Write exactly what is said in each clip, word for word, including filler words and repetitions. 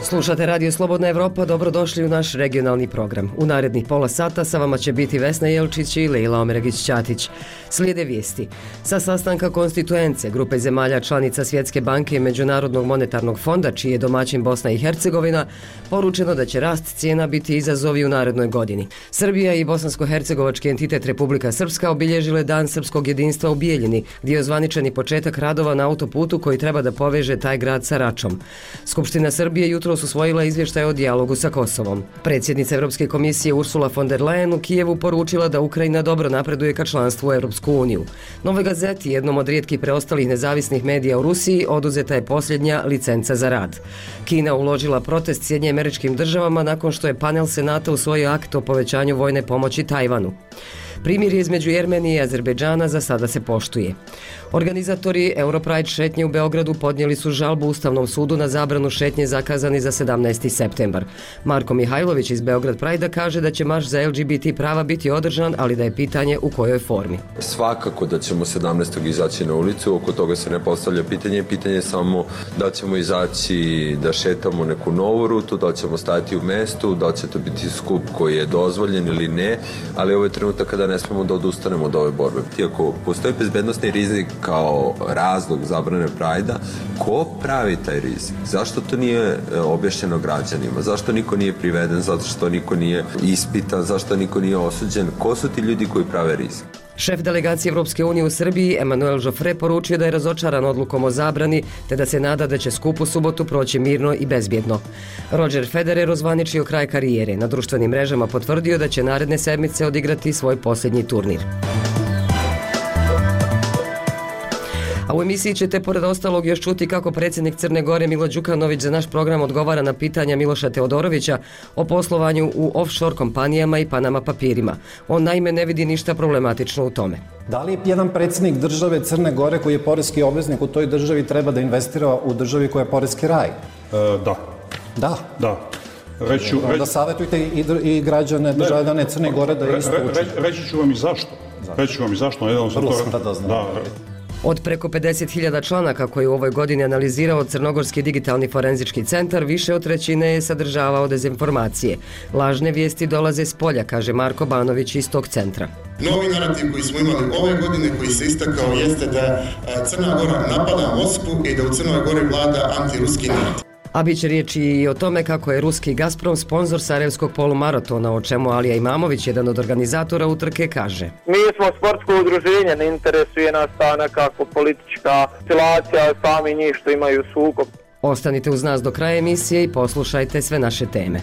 Slušate Radio Slobodna Evropa, dobrodošli u naš regionalni program. U narednih pola sata sa vama će biti Vesna Jelčić i Lejla Omeragić-Ćatić. Slijede vijesti. Sa sastanka konstituence grupe zemalja članica Svjetske banke i Međunarodnog monetarnog fonda, čiji je domaćin Bosna i Hercegovina, poručeno da će rast cijena biti izazovi u narednoj godini. Srbija i bosansko-hercegovački entitet Republika Srpska obilježile Dan srpskog jedinstva u Bijeljini, gdje je ozvaničeni početak radova na autoputu koji treba da poveže taj grad sa Račom. Skupština Srbije jutros usvojila izvještaj o dijalogu sa Kosovom. Predsjednica Evropske komisije Ursula von der Leyen u Kijevu poručila da Ukrajina dobro napreduje ka članstvu u Evropsku uniju. Novoj Gazeti, jednom od rijetkih preostalih nezavisnih medija u Rusiji, oduzeta je posljednja licenca za rad. Kina uložila protest Sjedinjenim Američkim Državama nakon što je panel Senata usvojio akt o povećanju vojne pomoći Tajvanu. Primirje između Jermenije i Azerbejdžana za sada se poštuje. Organizatori Europride šetnje u Beogradu podnijeli su žalbu Ustavnom sudu na zabranu šetnje zakazani za sedamnaesti septembar. Marko Mihajlović iz Beograd Pride kaže da će marš za L G B T prava biti održan, ali da je pitanje u kojoj formi. Svakako da ćemo sedamnaestog izaći na ulicu, oko toga se ne postavlja pitanje, pitanje je samo da ćemo izaći da šetamo neku novu rutu, da ćemo stajati u mestu, da će to biti skup koji je dozvoljen ili ne, ali ovo je trenutak kada ne smemo da odustanemo od ove borbe. Iako postoji bezbednosni rizik kao razlog zabrane Prajda, ko pravi taj rizik? Zašto to nije objašnjeno građanima? Zašto niko nije priveden? Zato što niko nije ispitan? Zašto niko nije osuđen? Ko su ti ljudi koji prave rizik? Šef delegacije Evropske unije u Srbiji, Emanuel Joffre, poručio da je razočaran odlukom o zabrani, te da se nada da će skup u subotu proći mirno i bezbjedno. Roger Federer ozvaničio kraj karijere. Na društvenim mrežama potvrdio da će naredne sedmice odigrati svoj posljednji turnir. A u emisiji ćete pored ostalog još čuti kako predsjednik Crne Gore Milo Đukanović za naš program odgovara na pitanja Miloša Teodorovića o poslovanju u offshore kompanijama i Panama papirima. On naime ne vidi ništa problematično u tome. Da li jedan predsjednik države Crne Gore koji je poreski obveznik u toj državi treba da investira u državi koja je poreski raj? E, da. Da? Da. Reću, e, onda savjetujte i, i građane državljane Crne Gore da isto učinu. Re, re, reći ću vam i zašto. zašto? Reći ću vam i zašto. Jedan Vrlo sam tada znao. Da. Od preko pedeset hiljada članaka koji u ovoj godini analizirao Crnogorski digitalni forenzički centar, više od trećine je sadržavao dezinformacije. Lažne vijesti dolaze s polja, kaže Marko Banović iz tog centra. Novi narativ koji smo imali ove godine, koji se istakao, jeste da Crna Gora napada Moskvu i da u Crnoj Gori vlada antiruski narativ. A bit će riječi i o tome kako je ruski Gazprom sponsor Sarajevskog polumaratona, o čemu Alija Imamović, jedan od organizatora utrke, kaže. Mi smo sportsko udruženje, ne interesuje nas ta nekako politička situacija, sami njih što imaju sukob. Ostanite uz nas do kraja emisije i poslušajte sve naše teme.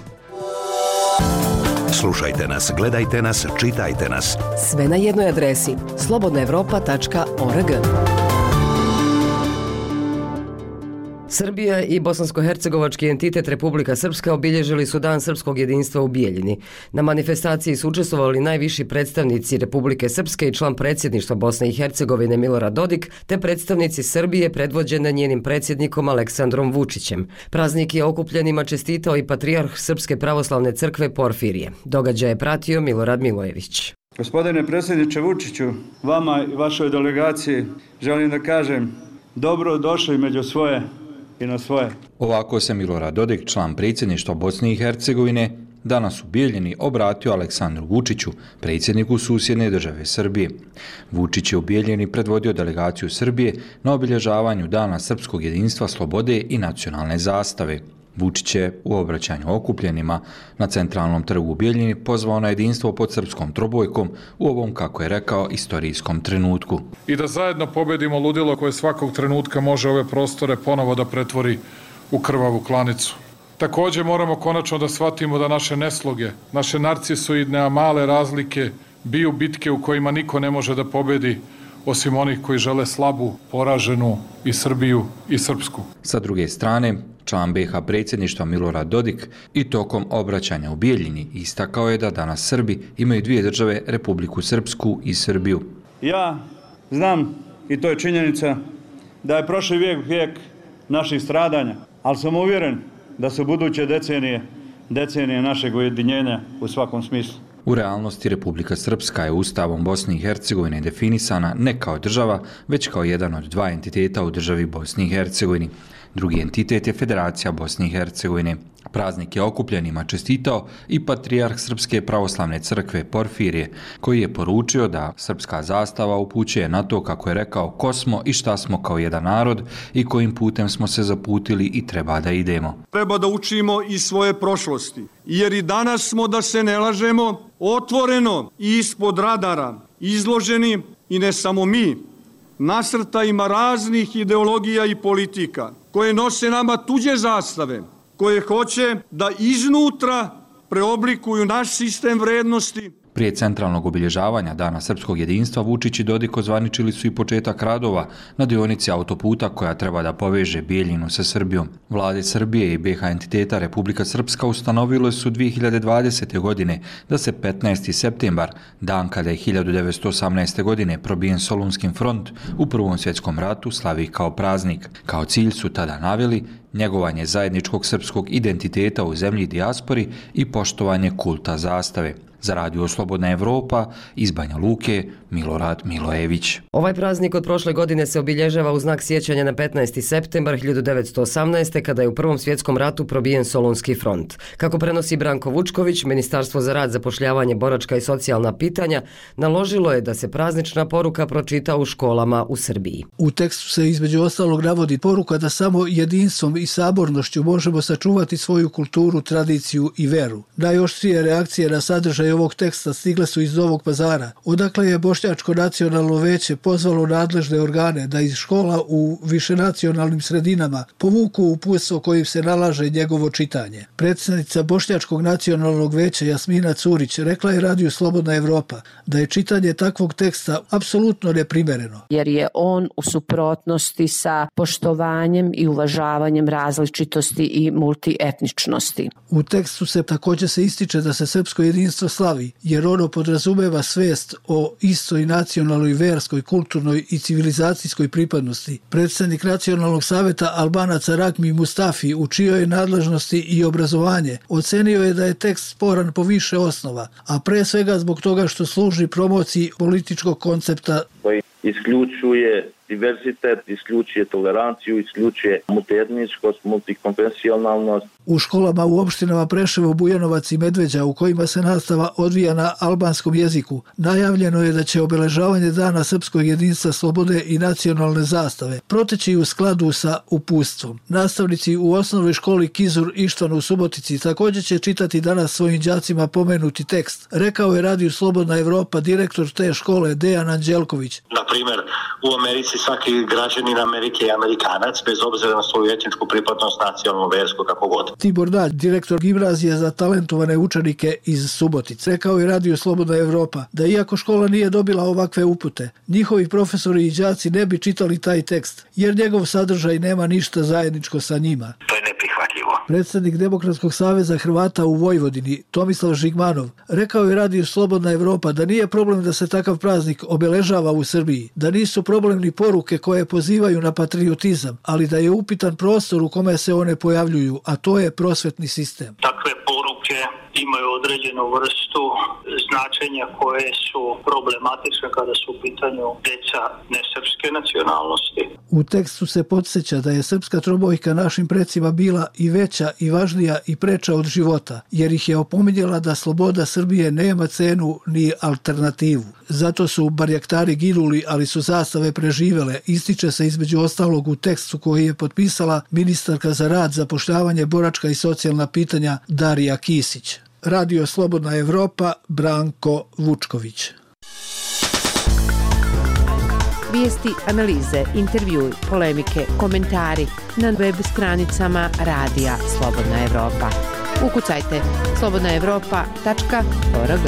Slušajte nas, gledajte nas, čitajte nas. Sve na jednoj adresi slobodna evropa tačka org. Srbija i bosansko-hercegovački entitet Republika Srpska obilježili su Dan srpskog jedinstva u Bijeljini. Na manifestaciji su učestvovali najviši predstavnici Republike Srpske i član predsjedništva Bosne i Hercegovine Milorad Dodik, te predstavnici Srbije predvođene njenim predsjednikom Aleksandrom Vučićem. Praznik je okupljenima čestitao i patrijarh Srpske pravoslavne crkve Porfirije. Događaj je pratio Milorad Milojević. Gospodine predsjedniče Vučiću, vama i vašoj delegaciji želim da kažem dobro došli među svoje i na svoje. Ovako se Milorad Dodik, član predsjedništva Bosne i Hercegovine, danas u Bijeljini obratio Aleksandru Vučiću, predsjedniku susjedne države Srbije. Vučić je u Bijeljini predvodio delegaciju Srbije na obilježavanju Dana srpskog jedinstva, slobode i nacionalne zastave. Vučić je u obraćanju okupljenima na centralnom trgu u Bijeljini pozvao na jedinstvo pod srpskom trobojkom u ovom, kako je rekao, istorijskom trenutku. I da zajedno pobedimo ludilo koje svakog trenutka može ove prostore ponovo da pretvori u krvavu klanicu. Također moramo konačno da shvatimo da naše nesloge, naše narcisoidne, a male razlike biju bitke u kojima niko ne može da pobedi, osim onih koji žele slabu, poraženu i Srbiju i Srpsku. Sa druge strane, član B iH predsjedništva Milorad Dodik i tokom obraćanja u Bijeljini istakao je da danas Srbi imaju dvije države, Republiku Srpsku i Srbiju. Ja znam, i to je činjenica, da je prošli vijek vijek naših stradanja, ali sam uvjeren da su buduće decenije, decenije našeg ujedinjenja u svakom smislu. U realnosti Republika Srpska je Ustavom Bosne i Hercegovine definisana ne kao država, već kao jedan od dva entiteta u državi Bosni i Hercegovini. Drugi entitet je Federacija Bosne i Hercegovine. Praznik je okupljenima čestitao i patrijarh Srpske pravoslavne crkve Porfirije, koji je poručio da srpska zastava upućuje na to, kako je rekao, ko smo i šta smo kao jedan narod i kojim putem smo se zaputili i treba da idemo. Treba da učimo iz svoje prošlosti, jer i danas smo, da se ne lažemo, otvoreno i ispod radara izloženi, i ne samo mi, nasrtajima raznih ideologija i politika koje nose nama tuđe zastave, koje hoće da iznutra preoblikuju naš sistem vrednosti. Prije centralnog obilježavanja Dana srpskog jedinstva, Vučić i Dodik ozvaničili su i početak radova na dionici autoputa koja treba da poveže Bijeljinu sa Srbijom. Vlade Srbije i B H entiteta Republika Srpska ustanovile su dvije hiljade dvadesete. godine da se petnaesti septembar, dan kada je hiljadu devetsto osamnaeste. godine probijen Solunski front u Prvom svjetskom ratu, slavi kao praznik. Kao cilj su tada naveli njegovanje zajedničkog srpskog identiteta u zemlji i dijaspori i poštovanje kulta zastave. Za Radio Slobodna Evropa iz Banja Luke, Milorad Milojević. Ovaj praznik od prošle godine se obilježava u znak sjećanja na petnaesti septembar hiljadu devetsto osamnaeste. kada je u Prvom svjetskom ratu probijen Solunski front. Kako prenosi Branko Vučković, Ministarstvo za rad, zapošljavanje, boračka i socijalna pitanja naložilo je da se praznična poruka pročita u školama u Srbiji. U tekstu se između ostalog navodi poruka da samo jedinstvom i sabornošću možemo sačuvati svoju kulturu, tradiciju i veru. Najoštrije reakcije na sadržaj ovog teksta stigle su iz Novog Pazara, odakle je Bošnjačko nacionalno veće pozvalo nadležne organe da iz škola u višenacionalnim sredinama povuku uputstvo kojim se nalaže njegovo čitanje. Predsjednica Bošnjačkog nacionalnog veća Jasmina Curić rekla je Radiju Slobodna Evropa da je čitanje takvog teksta apsolutno neprimereno. Jer je on u suprotnosti sa poštovanjem i uvažavanjem različitosti i multietničnosti. U tekstu se također se ističe da se srpsko jedinstvo slavi, jer ono podrazumeva svest o istoj nacionalnoj, verskoj, kulturnoj i civilizacijskoj pripadnosti. Predsjednik Nacionalnog saveta Albanaca Rakmi Mustafi, u čijoj je nadležnosti i obrazovanje, ocenio je da je tekst sporan po više osnova, a pre svega zbog toga što služi promociji političkog koncepta koji isključuje diversitet, isključuje toleranciju, isključuje multietničkost, multikonfesionalnost. U školama u opštinama Preševo, Bujanovac i Medveđa, u kojima se nastava odvija na albanskom jeziku, najavljeno je da će obeležavanje Dana srpskog jedinstva, slobode i nacionalne zastave proteći u skladu sa uputstvom. Nastavnici u osnovnoj školi Kizur Ištvan u Subotici također će čitati danas svojim đacima pomenuti tekst. Rekao je Radiju Slobodna Evropa direktor te škole Dejan Anđelković. Na primjer, u Americi svaki građanin Amerike je Amerikanac, bez obzira na svoju etničku pripadnost, nacionalnu, versku, kako god. Tibor Dalj, direktor gimnazije za talentovane učenike iz Subotice, rekao je Radio Slobodna Evropa da iako škola nije dobila ovakve upute, njihovi profesori i đaci ne bi čitali taj tekst, jer njegov sadržaj nema ništa zajedničko sa njima. To je neprihvatljivo. Predsjednik Demokratskog saveza Hrvata u Vojvodini, Tomislav Žigmanov, rekao je Radio Slobodna Evropa da nije problem da se takav praznik obeležava u Srbiji, da nisu problemni poruke koje pozivaju na patriotizam, ali da je upitan prostor u kome se one pojavljuju, a to je prosvetni sistem. Takve poruke imaju određenu vrstu značenja koje su problematične kada su u pitanju deca nesrpske nacionalnosti. U tekstu se podsjeća da je srpska trobojka našim precima bila i veća i važnija i preča od života, jer ih je opominjala da sloboda Srbije nema cenu ni alternativu. Zato su barjaktari ginuli, ali su zastave preživele, ističe se između ostalog u tekstu koji je potpisala ministarka za rad, zapošljavanje, boračka i socijalna pitanja Darija Kisić. Radio Slobodna Evropa, Branko Vučković. Vijesti, analize, intervjui, polemike, komentari na web stranicama Radija Slobodna Evropa. Ukucajte slobodna evropa tačka org.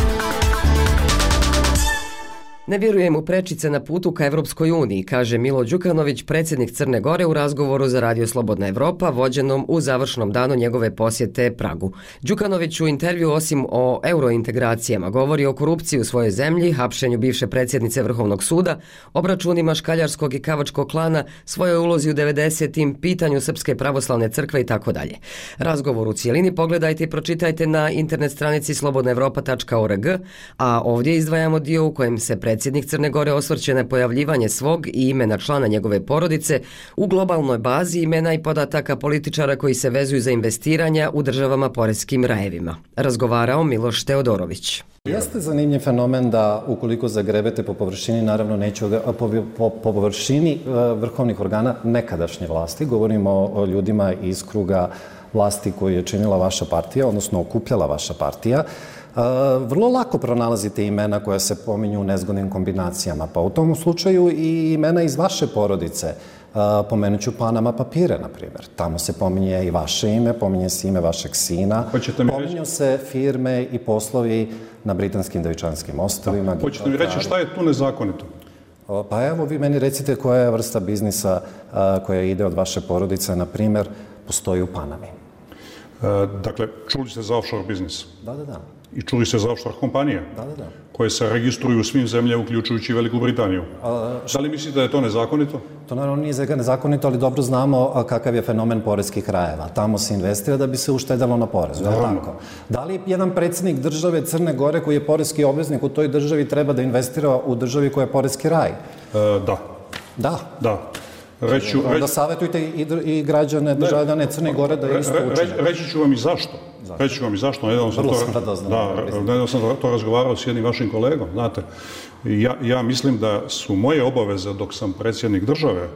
Ne vjerujem u prečice na putu ka Evropskoj uniji, kaže Milo Đukanović, predsjednik Crne Gore u razgovoru za Radio Slobodna Evropa, vođenom u završnom danu njegove posjete Pragu. Đukanović u intervju osim o eurointegracijama govori o korupciji u svojoj zemlji, hapšenju bivše predsjednice Vrhovnog suda, obračunima škaljarskog i kavačkog klana, svojoj ulozi u devedesetim, pitanju Srpske pravoslavne crkve i tako dalje. Razgovor u cijelini pogledajte i pročitajte na internet stranici slobodna evropa tačka org, a ovdje izdvajamo dio u kojem se predsjednik predsjednik Crne Gore osvrće na pojavljivanje svog i imena člana njegove porodice u globalnoj bazi imena i podataka političara koji se vezuju za investiranja u državama poreskim rajevima. Razgovarao Miloš Teodorović. Jeste zanimljiv fenomen da ukoliko zagrebete po površini, naravno neću ga, po, po, po površini vrhovnih organa nekadašnje vlasti, govorimo o ljudima iz kruga vlasti koju je činila vaša partija, odnosno okupljala vaša partija, vrlo lako pronalazite imena koja se pominju u nezgodnim kombinacijama. Pa u tom slučaju i imena iz vaše porodice. Pomenut ću Panama papire, na primjer. Tamo se pominje i vaše ime, pominje se ime vašeg sina. Pominju se firme i poslovi na Britanskim Devičanskim ostrvima. Hoćete mi reći šta je tu nezakonito? Pa evo, vi meni recite koja je vrsta biznisa koja ide od vaše porodice, na primjer, postoji u Panami. Dakle, čuli ste za offshore biznis? Da, da, da. I čuli ste za offshore kompanije? Da, da, da. Koje se registruju u svim zemljama, uključujući Veliku Britaniju. Da li mislite da je to nezakonito? To naravno nije nezakonito, ali dobro znamo kakav je fenomen poreskih rajeva. Tamo se investira da bi se uštedalo na porezu. Tako. Da li jedan predsjednik države Crne Gore koji je poreski obveznik u toj državi treba da investira u državi koja je poreski raj? E, da. Da? Da. Reću, Onda savjetujte i, i građane državljane Crne Gore da isto učine. Reći ću vam i zašto. Reći ću vam i zašto. Nedavno sam, to, da, nedavno sam to razgovarao s jednim vašim kolegom. Znate, ja, ja mislim da su moje obaveze dok sam predsjednik države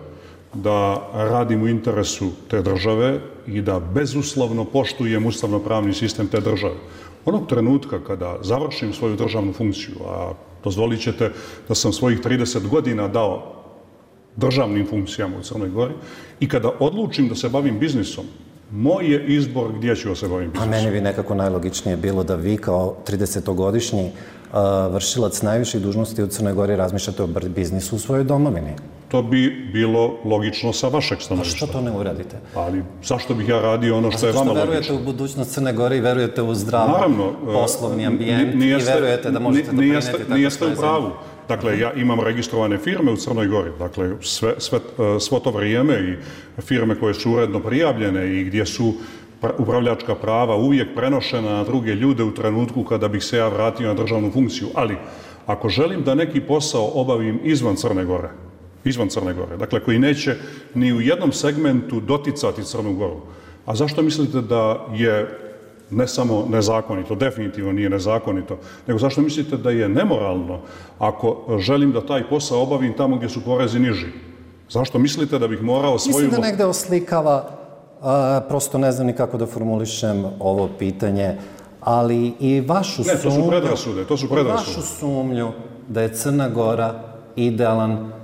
da radim u interesu te države i da bezuslovno poštujem ustavno-pravni sistem te države. Onog trenutka kada završim svoju državnu funkciju, a dozvolit ćete da sam svojih trideset godina dao državnim funkcijama u Crnoj Gori i kada odlučim da se bavim biznisom, moj je izbor gdje ću da se bavim biznisom. A meni bi nekako najlogičnije bilo da vi kao tridesetogodišnji uh, vršilac najviših dužnosti u Crnoj Gori razmišljate o biznisu u svojoj domovini. To bi bilo logično sa vašeg stanovišta. A što to ne uradite? Ali zašto bih ja radio ono što je vama logično? A zašto verujete u budućnost Crne Gore i verujete u zdrav poslovni ambijent i verujete da možete doprineti tako što je nijeste u pravu. Dakle, ja imam registrovane firme u Crnoj Gori. Dakle, sve, sve, svo to vrijeme i firme koje su uredno prijavljene i gdje su upravljačka prava uvijek prenošena na druge ljude u trenutku kada bih se ja vratio na državnu funkciju. Ali, ako želim da neki posao obavim izvan Crne Gore, izvan Crne Gore, dakle, koji neće ni u jednom segmentu doticati Crnu Goru, a zašto mislite da je ne samo nezakonito, definitivno nije nezakonito, nego zašto mislite da je nemoralno ako želim da taj posao obavim tamo gdje su porezi niži? Zašto mislite da bih morao svoju... Mislim da negde oslikava, a, prosto ne znam ni kako da formulišem ovo pitanje, ali i vašu sumnju... Ne, to su predrasude, to su predrasude. Vašu sumnju da je Crna Gora idealan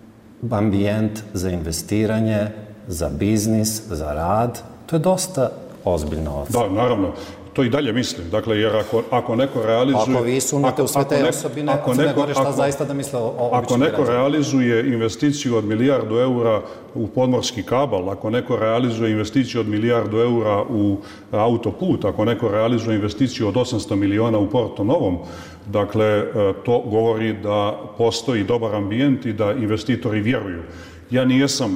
ambijent za investiranje, za biznis, za rad, to je dosta ozbiljna ocena. Da, naravno. To i dalje mislim. Dakle, jer ako, ako neko realizuje... Ako vi sumnjate u sve te osobine, Crne Gore, šta zaista da misle o običnim građanima? Ako neko realizuje investiciju od milijardu eura u podmorski kabal, ako neko realizuje investiciju od milijardu eura u autoput, ako neko realizuje investiciju od osamsto miliona u Porto Novom, dakle, to govori da postoji dobar ambijent i da investitori vjeruju. Ja nijesam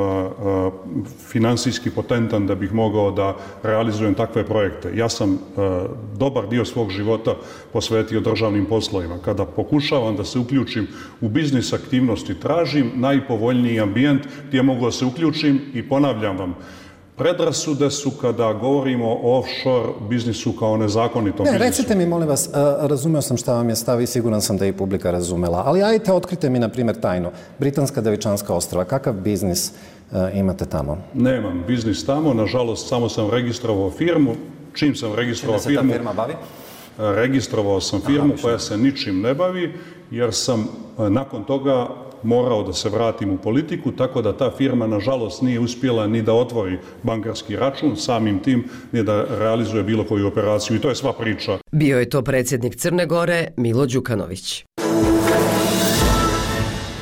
finansijski potentan da bih mogao da realizujem takve projekte. Ja sam dobar dio svog života posvetio državnim poslovima. Kada pokušavam da se uključim u biznis aktivnosti, tražim najpovoljniji ambijent gdje mogu da se uključim i ponavljam vam, predrasude su kada govorimo o offshore biznisu kao nezakonitom biznisu. Ne, recite mi, molim vas, razumeo sam šta vam je stav i siguran sam da je i publika razumela, ali ajte, otkrite mi, na primjer, tajnu. Britanska Devičanska ostrva, kakav biznis imate tamo? Nemam biznis tamo, nažalost, samo sam registrovao firmu. Čim sam registrovao firmu... Čime se ta firma bavi? Registrovao sam firmu koja se ničim ne bavi, jer sam nakon toga morao da se vratim u politiku, tako da ta firma, nažalost, nije uspjela ni da otvori bankarski račun, samim tim ni da realizuje bilo koju operaciju. I to je sva priča. Bio je to predsjednik Crne Gore, Milo Đukanović.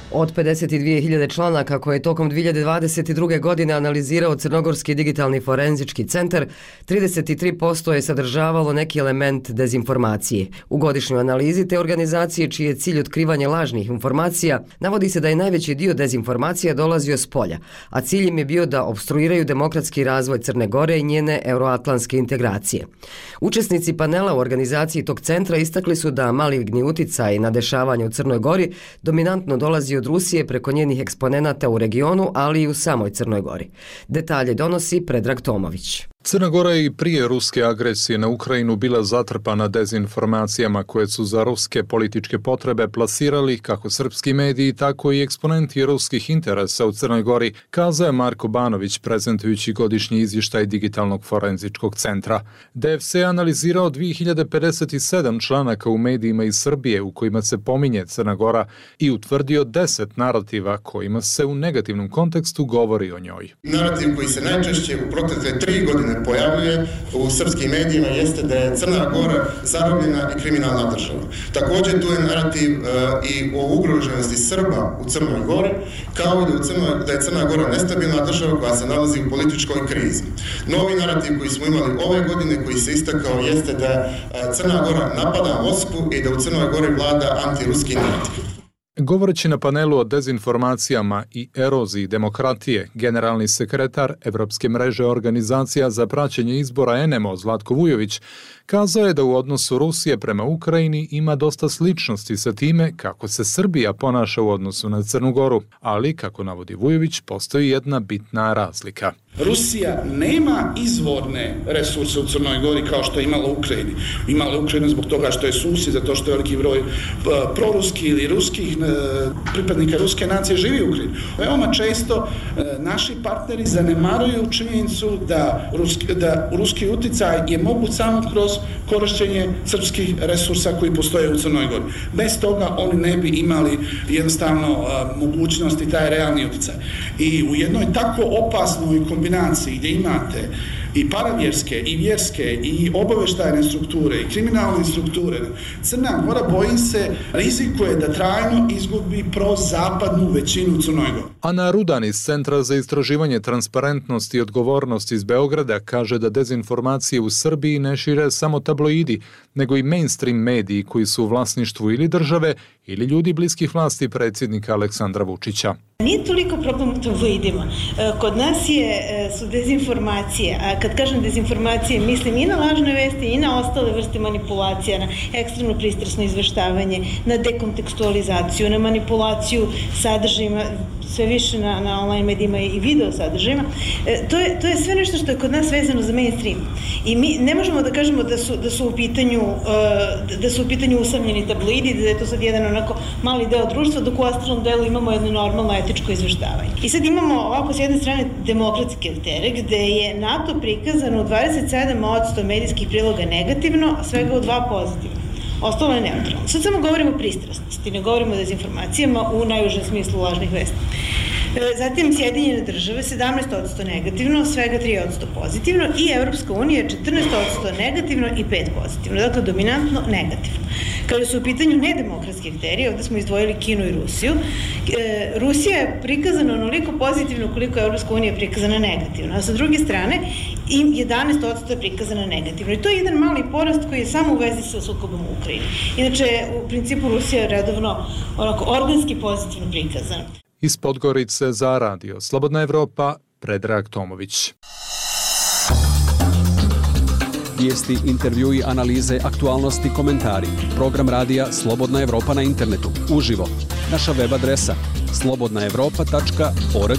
Od pedeset dvije hiljade članaka koje je tokom dvije hiljade dvadeset druge. godine analizirao Crnogorski digitalni forenzički centar, trideset tri posto je sadržavalo neki element dezinformacije. U godišnjoj analizi te organizacije, čiji je cilj otkrivanje lažnih informacija, navodi se da je najveći dio dezinformacija dolazio s polja, a cilj im je bio da opstruiraju demokratski razvoj Crne Gore i njene euroatlantske integracije. Učesnici panela u organizaciji tog centra istakli su da maligni uticaj na dešavanje u Crnoj Gori dominantno dolazi od Rusije preko njenih eksponenata u regionu, ali i u samoj Crnoj Gori. Detalje donosi Predrag Tomović. Crna Gora je i prije ruske agresije na Ukrajinu bila zatrpana dezinformacijama koje su za ruske političke potrebe plasirali kako srpski mediji, tako i eksponenti ruskih interesa u Crnoj Gori, kazao je Marko Banović prezentujući godišnji izvještaj Digitalnog forenzičkog centra. D F C je analizirao dvije hiljade pedeset sedam članaka u medijima iz Srbije u kojima se pominje Crna Gora i utvrdio deset narativa kojima se u negativnom kontekstu govori o njoj. Narativ koji se najčešće u protekle tri godine pojavljuje u srpskim medijima jeste da je Crna Gora zarobljena i kriminalna država. Također tu je narativ uh, i o ugroženosti Srba u Crnoj Gori, kao i da, u Crnoj, da je Crna Gora nestabilna država koja se nalazi u političkoj krizi. Novi narativ koji smo imali ove godine, koji se istakao, jeste da uh, Crna Gora napada Moskvu i da u Crnoj Gori vlada antiruski narativ. Govoreći na panelu o dezinformacijama i eroziji demokratije, generalni sekretar Evropske mreže organizacija za praćenje izbora N M O Zlatko Vujović kazao je da u odnosu Rusije prema Ukrajini ima dosta sličnosti sa time kako se Srbija ponaša u odnosu na Crnu Goru, ali, kako navodi Vujović, postoji jedna bitna razlika. Rusija nema izvorne resurse u Crnoj Gori kao što je imala u Ukrajini. Imala u Ukrajini zbog toga što je susjed, zato što je veliki broj proruski ili ruskih pripadnika ruske nacije živi u Ukrajini. Veoma često naši partneri zanemaruju činjenicu da ruski, da ruski uticaj je moguć samo kroz korišćenje srpskih resursa koji postoje u Crnoj Gori. Bez toga oni ne bi imali jednostavno mogućnost i taj realni uticaj. I u jednoj tako opasnoj kombinaciji gdje imate i paravjerske, i vjerske, i obaveštajne strukture, i kriminalne strukture, Crna Gora, bojim se, rizikuje da trajno izgubi prozapadnu većinu u Crnoj Gori. Ana Rudan iz Centra za istraživanje transparentnosti i odgovornosti iz Beograda kaže da dezinformacije u Srbiji ne šire samo tabloidi, nego i mainstream mediji koji su u vlasništvu ili države ili ljudi bliskih vlasti predsjednika Aleksandra Vučića. Nije toliko problem u tabloidima. Kod nas je, su dezinformacije, a kad kažem dezinformacije, mislim i na lažne vesti i na ostale vrste manipulacija, na ekstremno pristrasno izveštavanje, na dekontekstualizaciju, na manipulaciju sadržajima, sve više na, na online medijima i video sadržajima. E, to, je, to je sve nešto što je kod nas vezano za mainstream. I mi ne možemo da kažemo da su, da su u pitanju uh, da su u pitanju usamljeni tabloidi, da je to sad jedan onako mali deo društva, dok u ostalom delu imamo jedno normalno etičko izveštavanje. I sad imamo ovako s jedne strane demokratske aktere, gde je NATO prikazano u dvadeset sedam posto medijskih priloga negativno, a svega u dva pozitivno. Ostalo je neutralno. Sad samo govorimo o pristrasnosti, ne govorimo o dezinformacijama u najužem smislu lažnih vesti. Zatim Sjedinjene države sedamnaest posto negativno, svega tri posto pozitivno i Evropska unija četrnaest posto negativno i pet posto pozitivno. Dakle, dominantno negativno. Kada su u pitanju nedemokratski akteri, ovdje smo izdvojili Kinu i Rusiju, e, Rusija je prikazana onoliko pozitivno koliko je Evropska unija prikazana negativno, a sa druge strane i jedanaest posto je prikazana negativno. I to je jedan mali porast koji je samo u vezi sa sukobom u Ukrajini. Inače, u principu Rusija je redovno onako organski pozitivno prikazana. Iz Podgorice za radio Slobodna Evropa, Predrag Tomović. Vijesti, intervjui, analize, aktualnosti, komentari. Program radija Slobodna Evropa na internetu. Uživo. Naša web adresa slobodna evropa tačka org.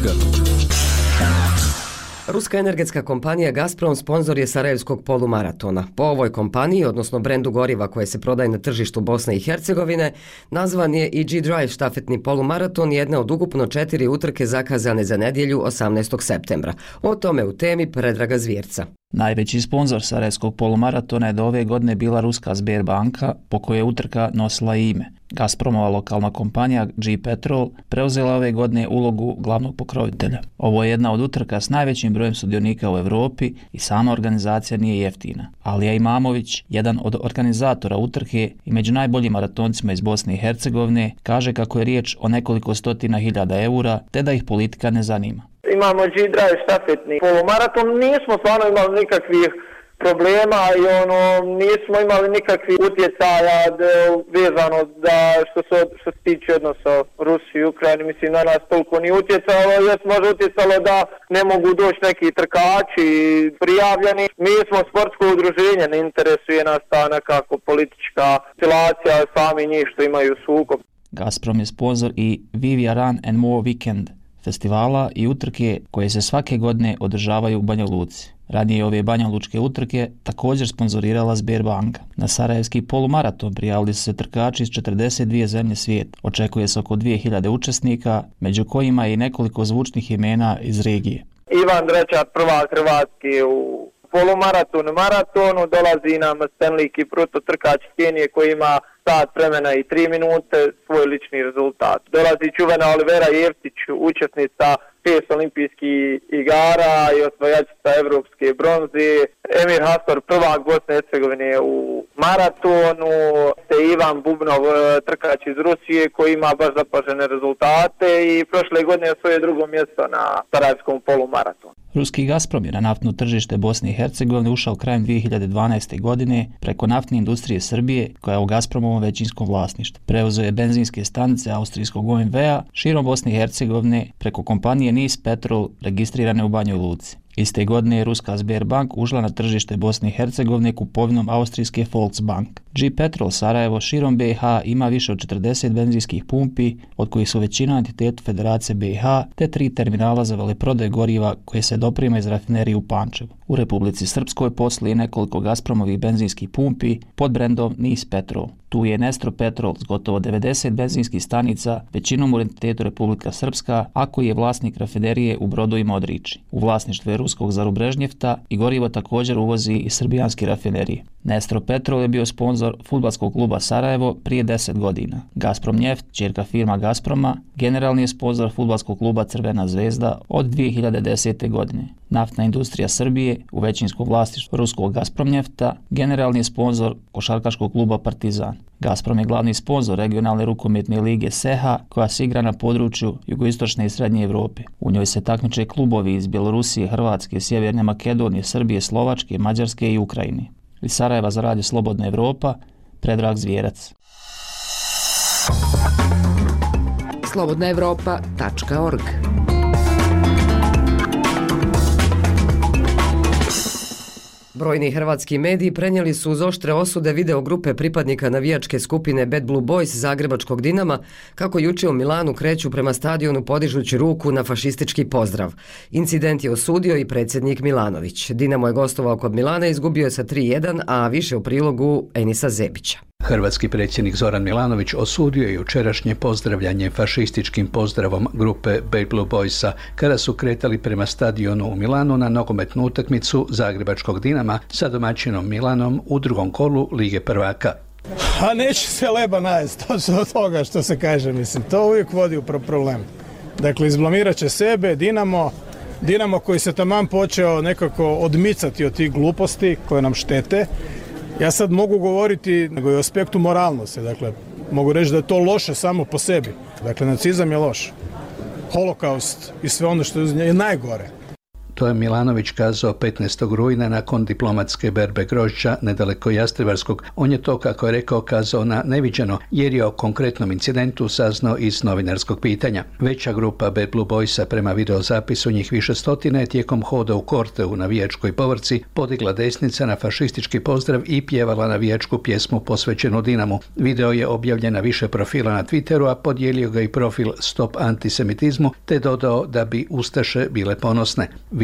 Ruska energetska kompanija Gazprom sponzor je Sarajevskog polumaratona. Po ovoj kompaniji, odnosno brendu goriva koje se prodaje na tržištu Bosne i Hercegovine, nazvan je i G Drive štafetni polumaraton, jedna od ukupno četiri utrke zakazane za nedjelju osamnaestog septembra. O tome u temi Predraga Zvjerca. Najveći sponzor sarajevskog polumaratona je do ove godine bila ruska Sberbanka, po kojoj je utrka nosila ime. Gazpromova lokalna kompanija G-Petrol preuzela ove godine ulogu glavnog pokrovitelja. Ovo je jedna od utrka s najvećim brojem sudionika u Evropi i sama organizacija nije jeftina. Alija Imamović, jedan od organizatora utrke i među najboljim maratoncima iz Bosne i Hercegovine, kaže kako je riječ o nekoliko stotina hiljada eura, te da ih politika ne zanima. Imamo G-Drive štafetni polumaraton, nismo stvarno imali nikakvih problema i ono, nismo imali nikakvih utjecaja vezano da što se, što se tiče odnosa Rusiji i Ukrajini, mislim na nas toliko nije utjecalo, jer može utjecalo da ne mogu doći neki trkači prijavljeni. Mi smo sportsko udruženje, ne interesuje nas ta nekako politička situacija, sami njih što imaju sukob. Gazprom je sponzor i Vivia Run and More Weekend, festivala i utrke koje se svake godine održavaju u Banja Luci. Ranije ove banjalučke utrke također sponzorirala Sberbanka. Na sarajevski polumaraton prijavili su se trkači iz četrdeset dvije zemlje svijeta. Očekuje se oko dvije hiljade učesnika, među kojima je i nekoliko zvučnih imena iz regije. Ivan Drečar, prvak Hrvatske u polumaratonu, maratonu, dolazi nam Stanley Kipruto, trkač Kenije koji ima sat vremena i tri minute, svoj lični rezultat. Dolazi čuvena Olivera Jevtić, učesnica šest olimpijskih igara i osvajačica evropske bronze. Emir Hastor, prvak Bosne i Hercegovine u maratonu, te Ivan Bubnov, trkač iz Rusije koji ima baš zapažene rezultate i prošle godine je svoje drugo mjesto na sarajevskom polumaratonu. Ruski Gazprom je na naftno tržište Bosne i Hercegovine ušao krajem dvije hiljade dvanaeste. godine preko naftne industrije Srbije, koja je u Gazpromovom većinskom vlasništvu. Preuzeo je benzinske stanice austrijskog O M V-a širom Bosne i Hercegovine preko kompanije Nis Petrol registrirane u Banjoj Luci. Iste godine je ruska Sberbank ušla na tržište Bosne i Hercegovine kupovinom austrijske Volksbank. G-Petrol Sarajevo širom B i H ima više od četrdeset benzinskih pumpi, od kojih su većina entiteta Federacije B i H, te tri terminala za veleprodaju goriva koje se doprima iz rafinerije u Pančevu. U Republici Srpskoj posluje nekoliko Gazpromovih benzinskih pumpi pod brendom Nis Petrol. Tu je Nestro Petrol s gotovo devedeset benzinskih stanica, većinom u entitetu Republika Srpska, a koji je vlasnik rafinerije u Brodu i Modriči. U vlasništvu je ruskog Zarubrežnjefta i gorivo također uvozi iz srbijanske rafinerije. Nestro Petrol je bio sponzor fudbalskog kluba Sarajevo prije deset godina. Gazprom Njeft, ćerka firma Gazproma, generalni je sponzor fudbalskog kluba Crvena zvezda od dvije hiljade desete. godine. Naftna industrija Srbije u većinskom vlasništvu ruskog Gazprom Njefta, generalni je sponzor košarkaškog kluba Partizan. Gazprom je glavni sponzor regionalne rukometne lige S E H A, koja se igra na području jugoistočne i srednje Evrope. U njoj se takmiče klubovi iz Bjelorusije, Hrvatske, Sjeverne Makedonije, Srbije, Slovačke, Mađarske i Ukrajine. Iz Sarajeva za radio Slobodna Evropa, Predrag Zvijerac. slobodna evropa tačka org. Brojni hrvatski mediji prenijeli su uz oštre osude video grupe pripadnika navijačke skupine Bad Blue Boys zagrebačkog Dinama kako juče u Milanu kreću prema stadionu podižući ruku na fašistički pozdrav. Incident je osudio i predsjednik Milanović. Dinamo je gostovao kod Milana i izgubio je sa tri jedan, a više u prilogu Enisa Zebića. Hrvatski predsjednik Zoran Milanović osudio je jučerašnje pozdravljanje fašističkim pozdravom grupe Bad Blue Boysa kada su kretali prema stadionu u Milanu na nogometnu utakmicu zagrebačkog Dinama sa domaćinom Milanom u drugom kolu Lige prvaka. A neće se leba najest, točno od toga što se kaže, mislim, to uvijek vodi u problem. Dakle, izblamirat će sebe, Dinamo, Dinamo koji se taman počeo nekako odmicati od tih gluposti koje nam štete. Ja sad mogu govoriti nego i o aspektu moralnosti, dakle, mogu reći da je to loše samo po sebi. Dakle, nacizam je loš. Holokaust i sve ono što je najgore. To je Milanović kazao petnaestog rujna nakon diplomatske berbe grožđa nedaleko Jastrebarskog. On je to, kako je rekao, kazao na neviđeno, jer je o konkretnom incidentu saznao iz novinarskog pitanja. Veća grupa Bad Blue Boysa prema videozapisu njih više stotine je tijekom hoda u korte u navijačkoj povrci podigla desnica na fašistički pozdrav i pjevala navijačku pjesmu posvećenu Dinamu. Video je objavljen na više profila na Twitteru, a podijelio ga i profil Stop antisemitizmu, te dodao da bi ustaše bile ponosne. Video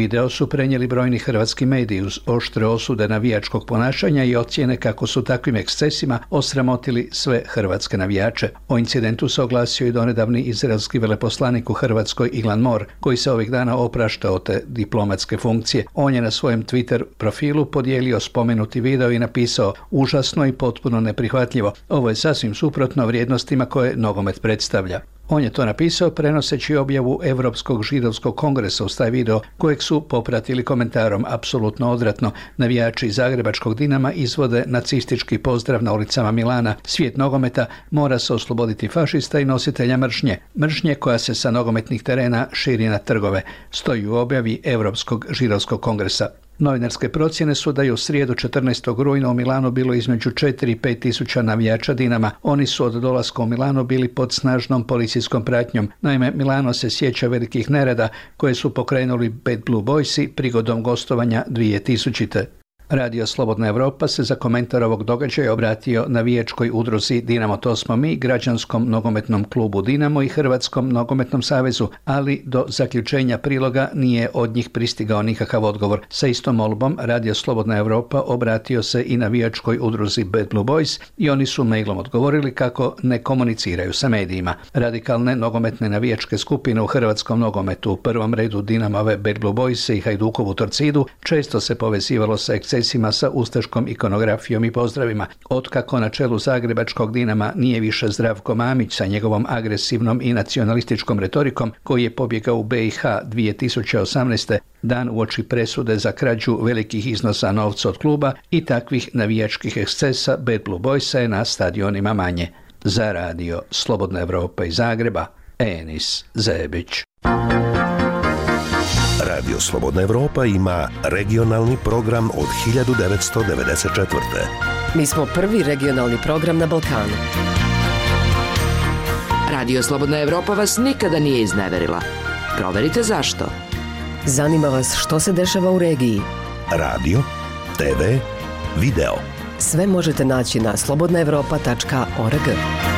Video su prenijeli brojni hrvatski mediji uz oštre osude navijačkog ponašanja i ocjene kako su takvim ekscesima osramotili sve hrvatske navijače. O incidentu se oglasio i donedavni izraelski veleposlanik u Hrvatskoj Ilan Mor, koji se ovih dana oprašta od te diplomatske funkcije. On je na svojem Twitter profilu podijelio spomenuti video i napisao: užasno i potpuno neprihvatljivo. Ovo je sasvim suprotno vrijednostima koje nogomet predstavlja. On je to napisao prenoseći objavu Europskog židovskog kongresa uz taj video, kojeg su popratili komentarom: apsolutno odvratno, navijači zagrebačkog Dinama izvode nacistički pozdrav na ulicama Milana. Svijet nogometa mora se osloboditi fašista i nositelja mržnje. Mržnje koja se sa nogometnih terena širi na trgove, stoji u objavi Europskog židovskog kongresa. Novinarske procjene su da je u srijedu četrnaestog rujna u Milanu bilo između četiri i pet tisuća navijača Dinama. Oni su od dolaska u Milano bili pod snažnom policijskom pratnjom. Naime, Milano se sjeća velikih nereda koje su pokrenuli Bad Blue Boysi prigodom gostovanja dvije tisućite. Radio Slobodna Evropa se za komentar ovog događaja obratio navijačkoj udruzi Dinamo to smo mi, građanskom nogometnom klubu Dinamo i Hrvatskom nogometnom savezu, ali do zaključenja priloga nije od njih pristigao nikakav odgovor. Sa istom molbom Radio Slobodna Evropa obratio se i navijačkoj udruzi Bad Blue Boys i oni su mailom odgovorili kako ne komuniciraju sa medijima. Radikalne nogometne navijačke skupine u hrvatskom nogometu, u prvom redu Dinamove Bad Blue Boys i Hajdukovu Torcidu, često se povezivalo sa ekscesima sa ustaškom ikonografijom i pozdravima. Otkako na čelu zagrebačkog Dinama nije više Zdravko Mamić sa njegovom agresivnom i nacionalističkom retorikom, koji je pobjegao u B i H dvije tisuće osamnaeste. dan uoči presude za krađu velikih iznosa novca od kluba i takvih navijačkih ekscesa Bad Blue Boysa je na stadionima manje. Za radio Slobodna Evropa iz Zagreba, Enis Zebić. Radio Slobodna Evropa ima regionalni program od hiljadu devetsto devedeset četvrte. Mi smo prvi regionalni program na Balkanu. Radio Slobodna Evropa vas nikada nije izneverila. Proverite zašto. Zanima vas što se dešava u regiji. Radio, te ve, video. Sve možete naći na slobodna evropa tačka org.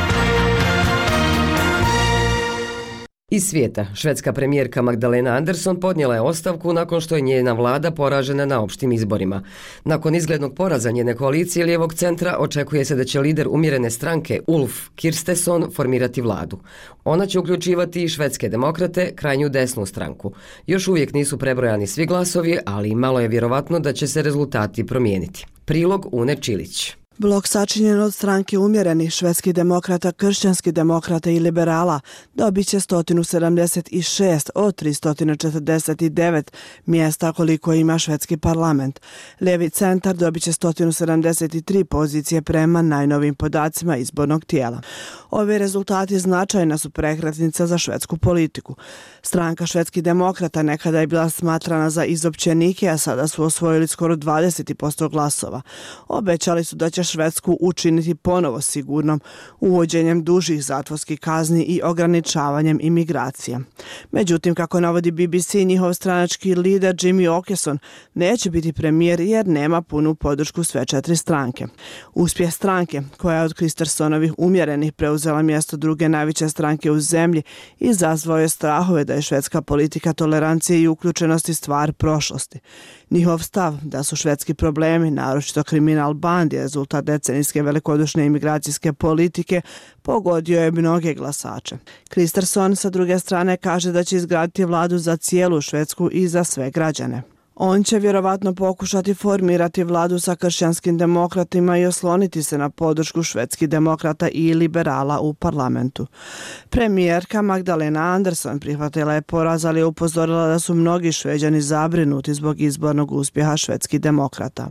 Iz svijeta, švedska premijerka Magdalena Andersson podnijela je ostavku nakon što je njena vlada poražena na opštim izborima. Nakon izglednog poraza njene koalicije lijevog centra očekuje se da će lider umjerene stranke Ulf Kristersson formirati vladu. Ona će uključivati i švedske demokrate, krajnju desnu stranku. Još uvijek nisu prebrojani svi glasovi, ali malo je vjerovatno da će se rezultati promijeniti. Prilog Une Čilić. Blok sačinjen od stranke umjerenih švedskih demokrata, kršćanskih demokrata i liberala dobit će sto sedamdeset šest od tristo četrdeset devet mjesta koliko ima švedski parlament. Lijevi centar dobit će sto sedamdeset tri pozicije prema najnovim podacima izbornog tijela. Ovi rezultati značajna su prekretnica za švedsku politiku. Stranka švedskih demokrata nekada je bila smatrana za izopćenike, a sada su osvojili skoro dvadeset posto glasova. Obećali su da će Švedsku učiniti ponovo sigurnom uvođenjem dužih zatvorskih kazni i ograničavanjem imigracija. Međutim, kako navodi B B C, njihov stranački lider Jimmy Åkesson neće biti premijer jer nema punu podršku sve četiri stranke. Uspjeh stranke, koja je od Kristerssonovih umjerenih preuzela mjesto druge najveće stranke u zemlji, izazvao je strahove da je švedska politika tolerancije i uključenosti stvar prošlosti. Njihov stav da su švedski problemi, naročito kriminal bandi, rezultat decenijske velikodušne imigracijske politike, pogodio je mnoge glasače. Kristersson sa druge strane kaže da će izgraditi vladu za cijelu Švedsku i za sve građane. On će vjerovatno pokušati formirati vladu sa kršćanskim demokratima i osloniti se na podršku švedskih demokrata i liberala u parlamentu. Premijerka Magdalena Andersson prihvatila je poraz, ali je upozorila da su mnogi Šveđani zabrinuti zbog izbornog uspjeha švedskih demokrata.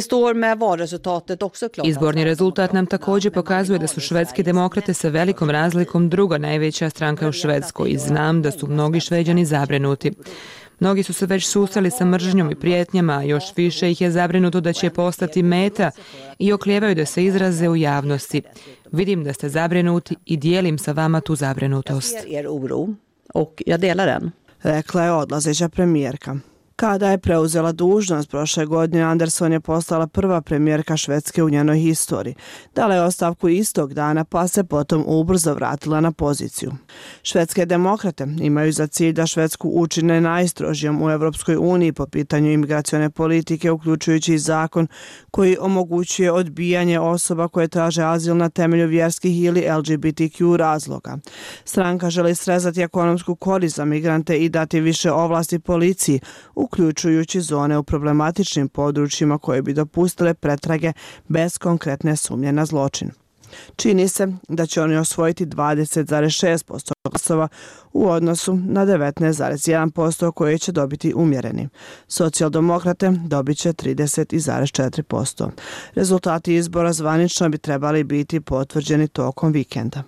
Izborni rezultat nam također pokazuje da su švedski demokrate sa velikom razlikom druga najveća stranka u Švedskoj i znam da su mnogi Šveđani zabrinuti. Mnogi su se već susreli sa mržnjom i prijetnjama, a još više ih je zabrinuto da će postati meta i oklijevaju da se izraze u javnosti. Vidim da ste zabrinuti i dijelim sa vama tu zabrinutost. Rekla je odlazeća premijerka. Kada je preuzela dužnost prošle godine, Andersson je postala prva premijerka Švedske u njenoj historiji. Dala je ostavku istog dana, pa se potom ubrzo vratila na poziciju. Švedske demokrate imaju za cilj da Švedsku učine najstrožijom u Evropskoj uniji po pitanju imigracione politike, uključujući i zakon koji omogućuje odbijanje osoba koje traže azil na temelju vjerskih ili L G B T Q razloga. Stranka želi srezati ekonomsku korist za migrante i dati više ovlasti policiji, uključujući zone u problematičnim područjima koje bi dopustile pretrage bez konkretne sumnje na zločin. Čini se da će oni osvojiti dvadeset zarez šest posto glasova u odnosu na devetnaest zarez jedan posto koje će dobiti umjereni. Socijaldemokrate dobit će trideset zarez četiri posto. Rezultati izbora zvanično bi trebali biti potvrđeni tokom vikenda.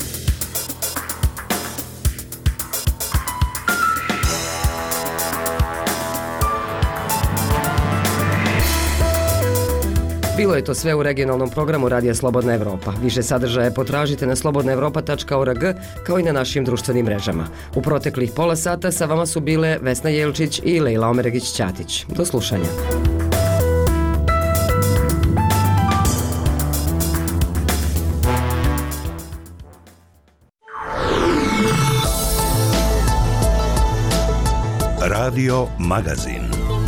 Bilo je to sve u regionalnom programu Radija Slobodna Evropa. Više sadržaje potražite na slobodna evropa tačka org kao i na našim društvenim mrežama. U proteklih pola sata sa vama su bile Vesna Jelčić i Lejla Omeragić-Ćatić. Do slušanja. Radio Magazin.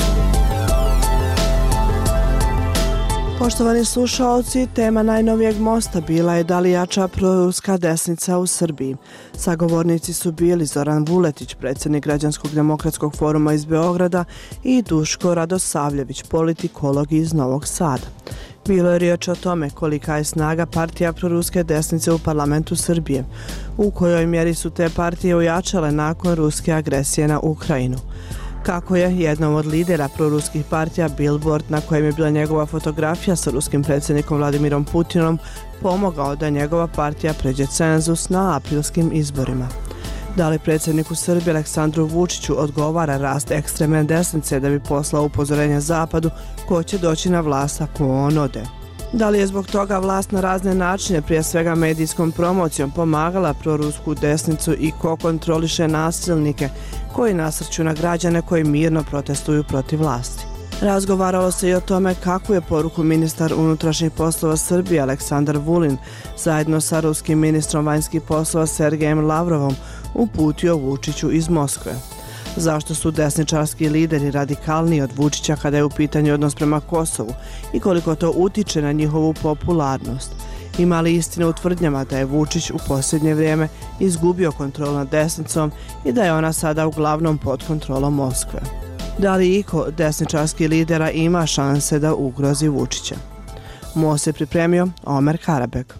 Poštovani slušaoci, tema najnovijeg mosta bila je da li jača proruska desnica u Srbiji. Sagovornici su bili Zoran Vuletić, predsjednik Građanskog demokratskog foruma iz Beograda, i Duško Radosavljević, politikolog iz Novog Sada. Bilo je riječ o tome kolika je snaga partija proruske desnice u parlamentu Srbije, u kojoj mjeri su te partije ojačale nakon ruske agresije na Ukrajinu. Kako je jednom od lidera proruskih partija Billboard, na kojem je bila njegova fotografija sa ruskim predsjednikom Vladimirom Putinom, pomogao da njegova partija pređe cenzus na aprilskim izborima. Da li predsjedniku Srbije Aleksandru Vučiću odgovara rast ekstremne desnice da bi poslao upozorenje Zapadu ko će doći na vlast ako on ode? Da li je zbog toga vlast na razne načine, prije svega medijskom promocijom, pomagala prorusku desnicu i ko kontroliše nasilnike koji nasrću na građane koji mirno protestuju protiv vlasti? Razgovaralo se i o tome kakvu je poruku ministar unutrašnjih poslova Srbije Aleksandar Vulin zajedno sa ruskim ministrom vanjskih poslova Sergejem Lavrovom uputio Vučiću iz Moskve. Zašto su desničarski lideri radikalniji od Vučića kada je u pitanju odnos prema Kosovu i koliko to utiče na njihovu popularnost? Ima li istine u tvrdnjama da je Vučić u posljednje vrijeme izgubio kontrolu nad desnicom i da je ona sada uglavnom pod kontrolom Moskve? Da li iko desničarski lidera ima šanse da ugrozi Vučića? Most je pripremio Omer Karabek.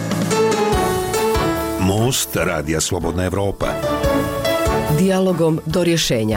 Most Radija Slobodna Evropa. Dijalogom do rješenja.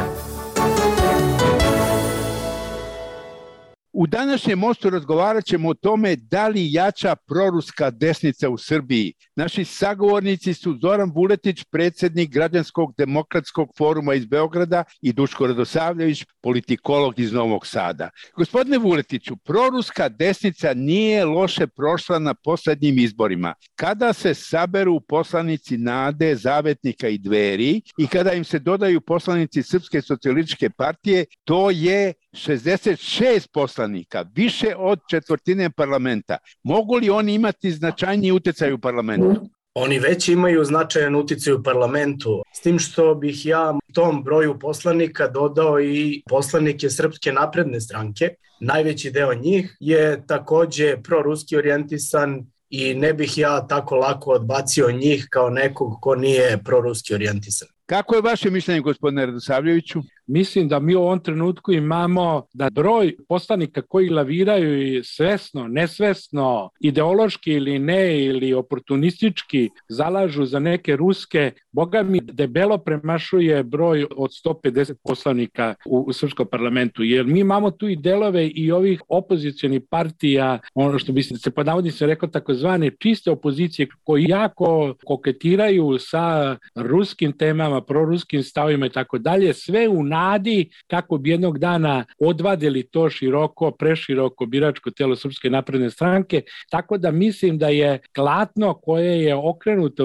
U današnjem mostu razgovarat ćemo o tome da li jača proruska desnica u Srbiji. Naši sagovornici su Zoran Vuletić, predsjednik Građanskog demokratskog foruma iz Beograda, i Duško Radosavljević, politikolog iz Novog Sada. Gospodine Vuletiću, proruska desnica nije loše prošla na posljednjim izborima. Kada se saberu poslanici Nade, Zavetnika i Dveri i kada im se dodaju poslanici Srpske socijalističke partije, to je šezdeset šest poslanika, više od četvrtine parlamenta. Mogu li oni imati značajniji utjecaj u parlamentu? Oni već imaju značajan utjecaj u parlamentu, s tim što bih ja tom broju poslanika dodao i poslanike Srpske napredne stranke. Najveći deo njih je također proruski orijentisan i ne bih ja tako lako odbacio njih kao nekog ko nije proruski orijentisan. Kako je vaše mišljenje, gospodine Radosavljeviću? Mislim da mi u ovom trenutku imamo da broj poslanika koji laviraju svesno, nesvesno, ideološki ili ne, ili oportunistički zalažu za neke ruske, boga mi debelo premašuje broj od sto pedeset poslanika u, u srpskom parlamentu, jer mi imamo tu i delove i ovih opozicionih partija, ono što bi se po navodnicima rekao takozvane čiste opozicije, koji jako koketiraju sa ruskim temama, proruskim stavima i tako dalje, sve u nadi kako bi jednog dana odvadili to široko, preširoko biračko telo Srpske napredne stranke, tako da mislim da je klatno koje je okrenuto prema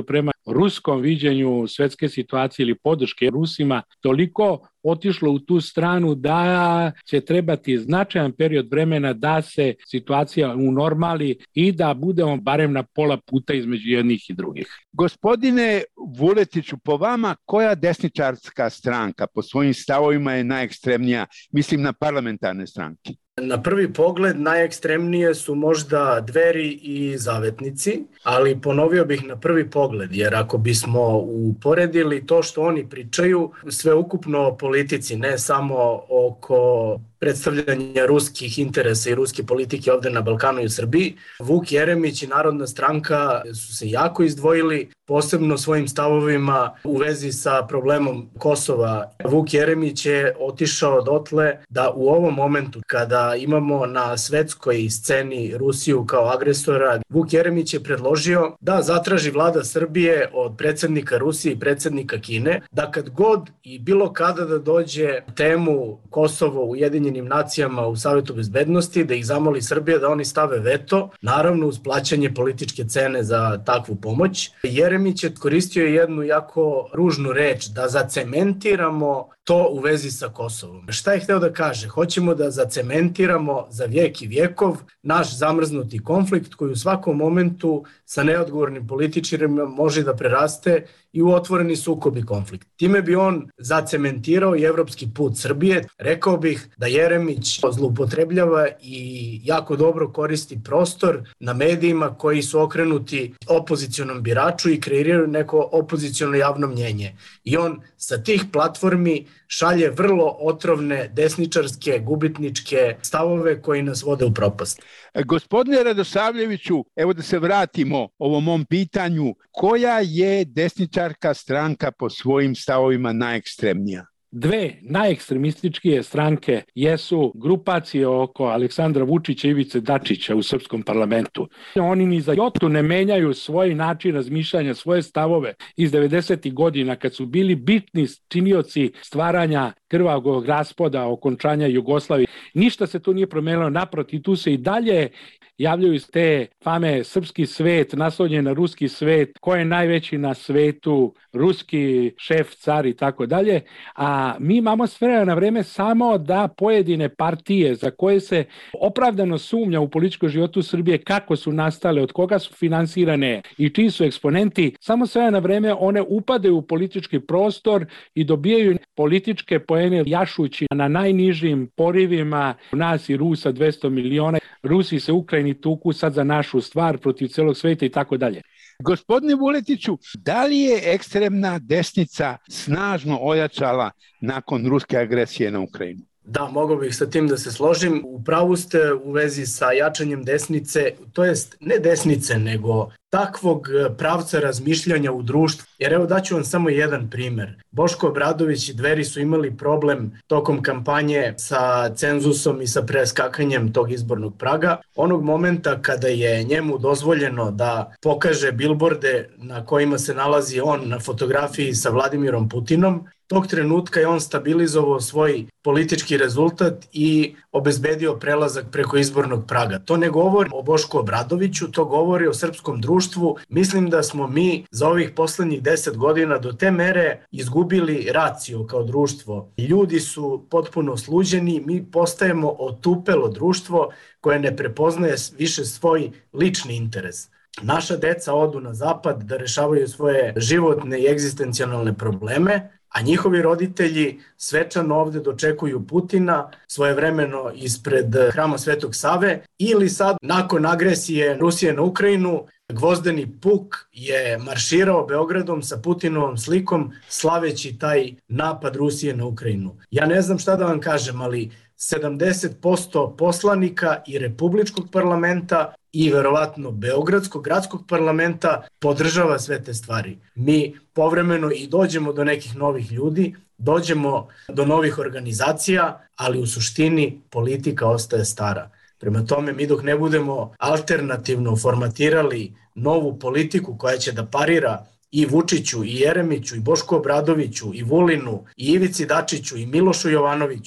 ruskom viđenju svetske situacije ili podrške Rusima toliko otišlo u tu stranu da će trebati značajan period vremena da se situacija unormali i da budemo barem na pola puta između jednih i drugih. Gospodine Vuletiću, po vama koja desničarska stranka po svojim stavovima je najekstremnija, mislim na parlamentarne stranke? Na prvi pogled najekstremnije su možda Dveri i Zavetnici, ali ponovio bih na prvi pogled, jer ako bismo uporedili to što oni pričaju, sve ukupno o politici, ne samo oko predstavljanja ruskih interesa i ruske politike ovde na Balkanu i u Srbiji, Vuk Jeremić i Narodna stranka su se jako izdvojili, posebno svojim stavovima u vezi sa problemom Kosova. Vuk Jeremić je otišao dotle da u ovom momentu kada imamo na svetskoj sceni Rusiju kao agresora, Vuk Jeremić je predložio da zatraži vlada Srbije od predsednika Rusije i predsednika Kine da kad god i bilo kada da dođe temu Kosovo u Ujedinjenim nacijama u Savetu bezbednosti, da ih zamoli Srbija da oni stave veto, naravno uz plaćanje političke cene za takvu pomoć. Jeremić je koristio jednu jako ružnu reč, da zacementiramo to u vezi sa Kosovom. Šta je hteo da kaže? Hoćemo da zacementiramo za vijek i vijekov naš zamrznuti konflikt koji u svakom momentu sa neodgovornim političarima može da preraste i u otvoreni sukob i konflikt. Time bi on zacementirao i evropski put Srbije. Rekao bih da Jeremić zloupotrebljava i jako dobro koristi prostor na medijima koji su okrenuti opozicionom biraču i kreiraju neko opoziciono javno mnjenje. I on sa tih platformi šalje vrlo otrovne desničarske, gubitničke stavove koji nas vode u propast. Gospodine Radosavljeviću, evo da se vratimo ovom mom pitanju, koja je desničarka stranka po svojim stavovima najekstremnija? Dve najekstremističkije stranke jesu grupacije oko Aleksandra Vučića i Ivice Dačića u srpskom parlamentu. Oni ni za jotu ne menjaju svoj način razmišljanja, svoje stavove iz devedesetih godina kad su bili bitni činioci stvaranja krvavog raspoda, okončanja Jugoslavije. Ništa se tu nije promenilo, naprotiv, tu se i dalje javljaju iz te fame srpski svet, naslonjen na ruski svet, ko je najveći na svetu, ruski šef, car i tako dalje, a mi imamo s vremena na vreme samo da pojedine partije za koje se opravdano sumnja u političkom životu Srbije kako su nastale, od koga su finansirane i čiji su eksponenti, samo s vremena na vreme one upadaju u politički prostor i dobijaju političke poene jašući na najnižim porivima nas i Rusa dvesta miliona. Rusi se Ukrajini tuku sad za našu stvar protiv celog sveta i tako dalje. Gospodine Vuletiću, da li je ekstremna desnica snažno ojačala nakon ruske agresije na Ukrajinu? Da, mogao bih sa tim da se složim. U pravu ste u vezi sa jačanjem desnice, to jest ne desnice, nego takvog pravca razmišljanja u društvu. Jer evo daću vam samo jedan primer. Boško Obradović i Dveri su imali problem tokom kampanje sa cenzusom i sa preskakanjem tog izbornog praga. Onog momenta kada je njemu dozvoljeno da pokaže bilborde na kojima se nalazi on na fotografiji sa Vladimirom Putinom, tog trenutka je on stabilizovao svoj politički rezultat i obezbedio prelazak preko izbornog praga. To ne govori o Bošku Obradoviću, to govori o srpskom društvu. Mislim da smo mi za ovih poslednjih deset godina do te mere izgubili raciju kao društvo. Ljudi su potpuno sluđeni, mi postajemo otupelo društvo koje ne prepoznaje više svoj lični interes. Naša deca odu na zapad da rešavaju svoje životne i egzistencijalne probleme, a njihovi roditelji svečano ovde dočekuju Putina svojevremeno ispred Hrama Svetog Save ili sad nakon agresije Rusije na Ukrajinu Gvozdeni puk je marširao Beogradom sa Putinovom slikom slaveći taj napad Rusije na Ukrajinu. Ja ne znam šta da vam kažem, ali sedamdeset posto poslanika i Republičkog parlamenta i verovatno Beogradskog gradskog parlamenta podržava sve te stvari. Mi povremeno i dođemo do nekih novih ljudi, dođemo do novih organizacija, ali u suštini politika ostaje stara. Prema tome, mi dok ne budemo alternativno formatirali novu politiku koja će da parira i Vučiću, i Jeremiću, i Bošku Obradoviću, i Vulinu, i Ivici Dačiću, i Milošu Jovanoviću,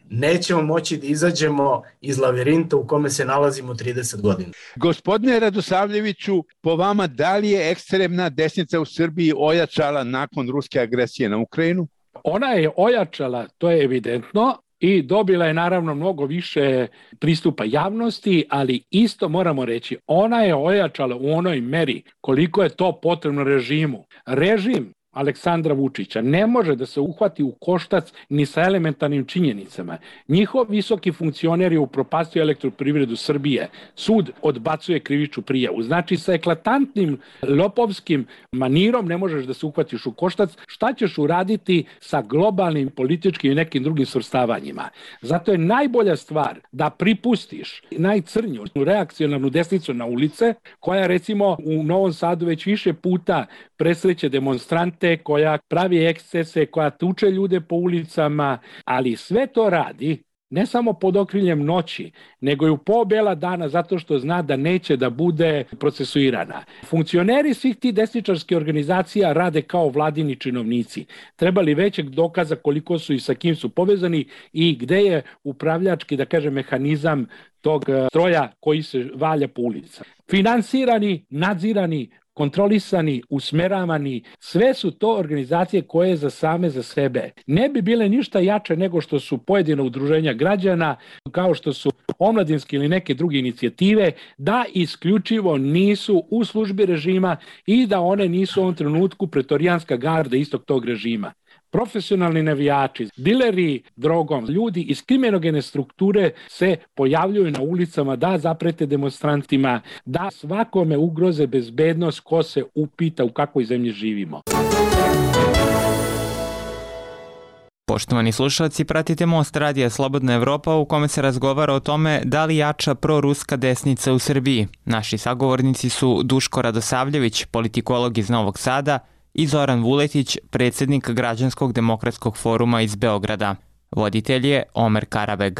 nećemo moći da izađemo iz lavirinta u kome se nalazimo trideset godina. Gospodine Radosavljeviću, po vama da li je ekstremna desnica u Srbiji ojačala nakon ruske agresije na Ukrajinu? Ona je ojačala, to je evidentno, i dobila je naravno mnogo više pristupa javnosti, ali isto moramo reći, ona je ojačala u onoj meri koliko je to potrebno režimu. Režim Aleksandra Vučića ne može da se uhvati u koštac ni sa elementarnim činjenicama. Njihov visoki funkcioner je upropastio Elektroprivredu Srbije. Sud odbacuje krivičnu prijavu. Znači, sa eklatantnim lopovskim manirom ne možeš da se uhvatiš u koštac. Šta ćeš uraditi sa globalnim političkim i nekim drugim svrstavanjima? Zato je najbolja stvar da pripustiš najcrnju reakcionarnu desnicu na ulice, koja recimo u Novom Sadu već više puta presreće demonstrante, koja pravi ekscese, koja tuče ljude po ulicama, ali sve to radi ne samo pod okriljem noći, nego i u po bela dana zato što zna da neće da bude procesuirana. Funkcioneri svih tih desničarskih organizacija rade kao vladini činovnici. Treba li većeg dokaza koliko su i sa kim su povezani i gde je upravljački, da kažem, mehanizam tog stroja koji se valja po ulicama. Finansirani, nadzirani, kontrolisani, usmeravani, sve su to organizacije koje za same za sebe ne bi bile ništa jače nego što su pojedina udruženja građana, kao što su omladinske ili neke druge inicijative, da isključivo nisu u službi režima i da one nisu u ovom trenutku pretorijanska garda istog tog režima. Profesionalni navijači, dileri drogom, ljudi iz kriminogene strukture se pojavljuju na ulicama da zaprete demonstrantima, da svakome ugroze bezbednost ko se upita u kakvoj zemlji živimo. Poštovani slušalci, pratite Most radija Slobodna Evropa u kome se razgovara o tome da li jača proruska desnica u Srbiji. Naši sagovornici su Duško Radosavljević, politikolog iz Novog Sada, i Zoran Vuletić, predsjednik Građanskog demokratskog foruma iz Beograda. Voditelj je Omer Karabeg.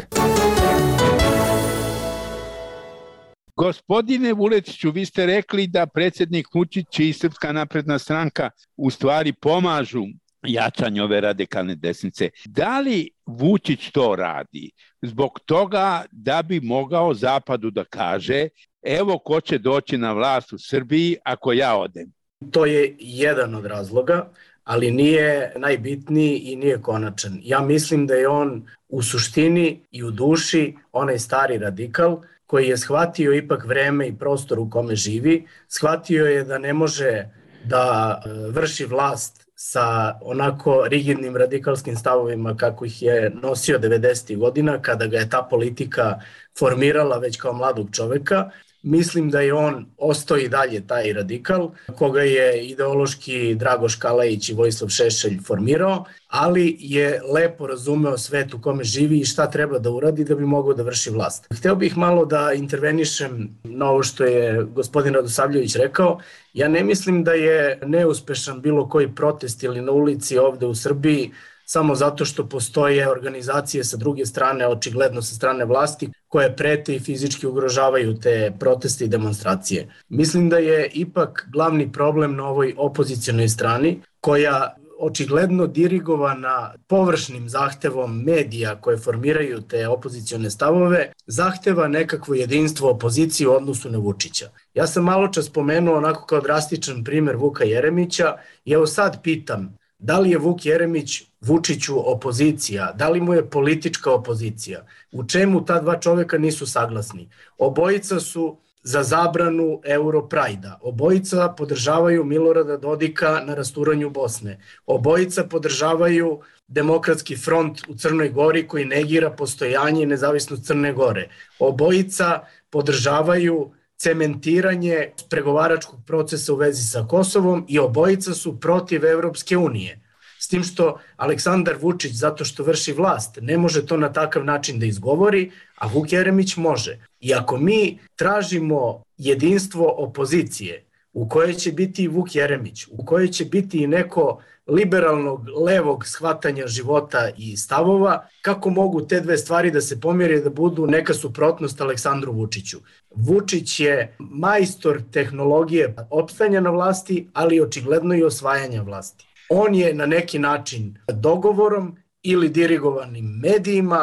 Gospodine Vuletiću, vi ste rekli da predsjednik Vučić i Srpska napredna stranka u stvari pomažu jačanju ove radikalne desnice. Da li Vučić to radi zbog toga da bi mogao Zapadu da kaže evo ko će doći na vlast u Srbiji ako ja odem? To je jedan od razloga, ali nije najbitniji i nije konačan. Ja mislim da je on u suštini i u duši onaj stari radikal koji je shvatio ipak vreme i prostor u kome živi, shvatio je da ne može da vrši vlast sa onako rigidnim radikalskim stavovima kako ih je nosio devedesetih godina kada ga je ta politika formirala već kao mladog čoveka. Mislim da je on ostao i dalje taj radikal, koga je ideološki Dragoš Kalajić i Vojislav Šešelj formirao, ali je lepo razumeo svet u kome živi i šta treba da uradi da bi mogao da vrši vlast. Hteo bih malo da intervenišem na ovo što je gospodin Radosavljević rekao. Ja ne mislim da je neuspešan bilo koji protest ili na ulici ovde u Srbiji samo zato što postoje organizacije sa druge strane, očigledno sa strane vlasti, koje prete i fizički ugrožavaju te proteste i demonstracije. Mislim da je ipak glavni problem na ovoj opozicijonoj strani, koja očigledno dirigovana površnim zahtevom medija koje formiraju te opozicione stavove, zahteva nekakvo jedinstvo opozicije u odnosu na Vučića. Ja sam malo čas spomenuo onako kao drastičan primer Vuka Jeremića i evo sad pitam, da li je Vuk Jeremić Vučiću opozicija? Da li mu je politička opozicija? U čemu ta dva čoveka nisu saglasni? Obojica su za zabranu Europrajda. Obojica podržavaju Milorada Dodika na rasturanju Bosne. Obojica podržavaju Demokratski front u Crnoj Gori koji negira postojanje i nezavisnost Crne Gore. Obojica podržavaju cementiranje pregovaračkog procesa u vezi sa Kosovom i obojica su protiv Evropske unije. S tim što Aleksandar Vučić, zato što vrši vlast, ne može to na takav način da izgovori, a Vuk Jeremić može. I ako mi tražimo jedinstvo opozicije, u kojoj će biti i Vuk Jeremić, u kojoj će biti i neko liberalnog, levog shvatanja života i stavova, kako mogu te dve stvari da se pomjere da budu neka suprotnost Aleksandru Vučiću? Vučić je majstor tehnologije opstanja na vlasti, ali očigledno i osvajanja vlasti. On je na neki način dogovorom ili dirigovanim medijima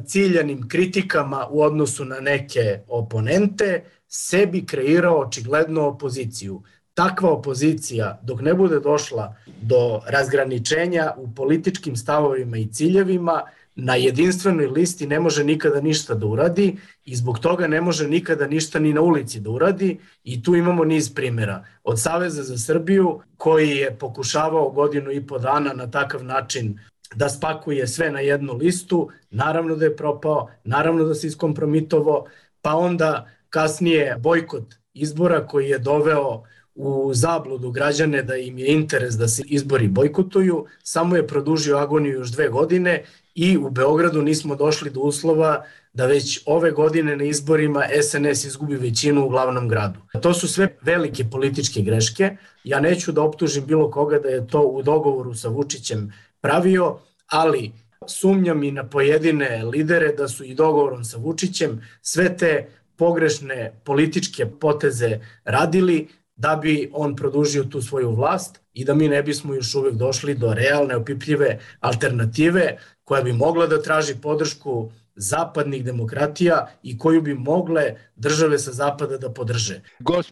ciljanim kritikama u odnosu na neke oponente sebi kreirao očigledno opoziciju. Takva opozicija, dok ne bude došla do razgraničenja u političkim stavovima i ciljevima, na jedinstvenoj listi ne može nikada ništa da uradi i zbog toga ne može nikada ništa ni na ulici da uradi i tu imamo niz primjera. Od Saveza za Srbiju koji je pokušavao godinu i po dana na takav način da spakuje sve na jednu listu, naravno da je propao, naravno da se iskompromitovao, pa onda kasnije bojkot izbora koji je doveo u zabludu građane da im je interes da se izbori bojkotuju, samo je produžio agoniju još dve godine i u Beogradu nismo došli do uslova da već ove godine na izborima S N S izgubi većinu u glavnom gradu. To su sve velike političke greške. Ja neću da optužim bilo koga da je to u dogovoru sa Vučićem pravio, ali sumnjam i na pojedine lidere da su i dogovorom sa Vučićem sve te pogrešne političke poteze radili da bi on produžio tu svoju vlast i da mi ne bismo još uvek došli do realne, opipljive alternative koja bi mogla da traži podršku zapadnih demokratija i koju bi mogle države sa zapada da podrže.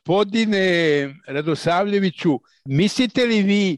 Gospodine Radosavljeviću, mislite li vi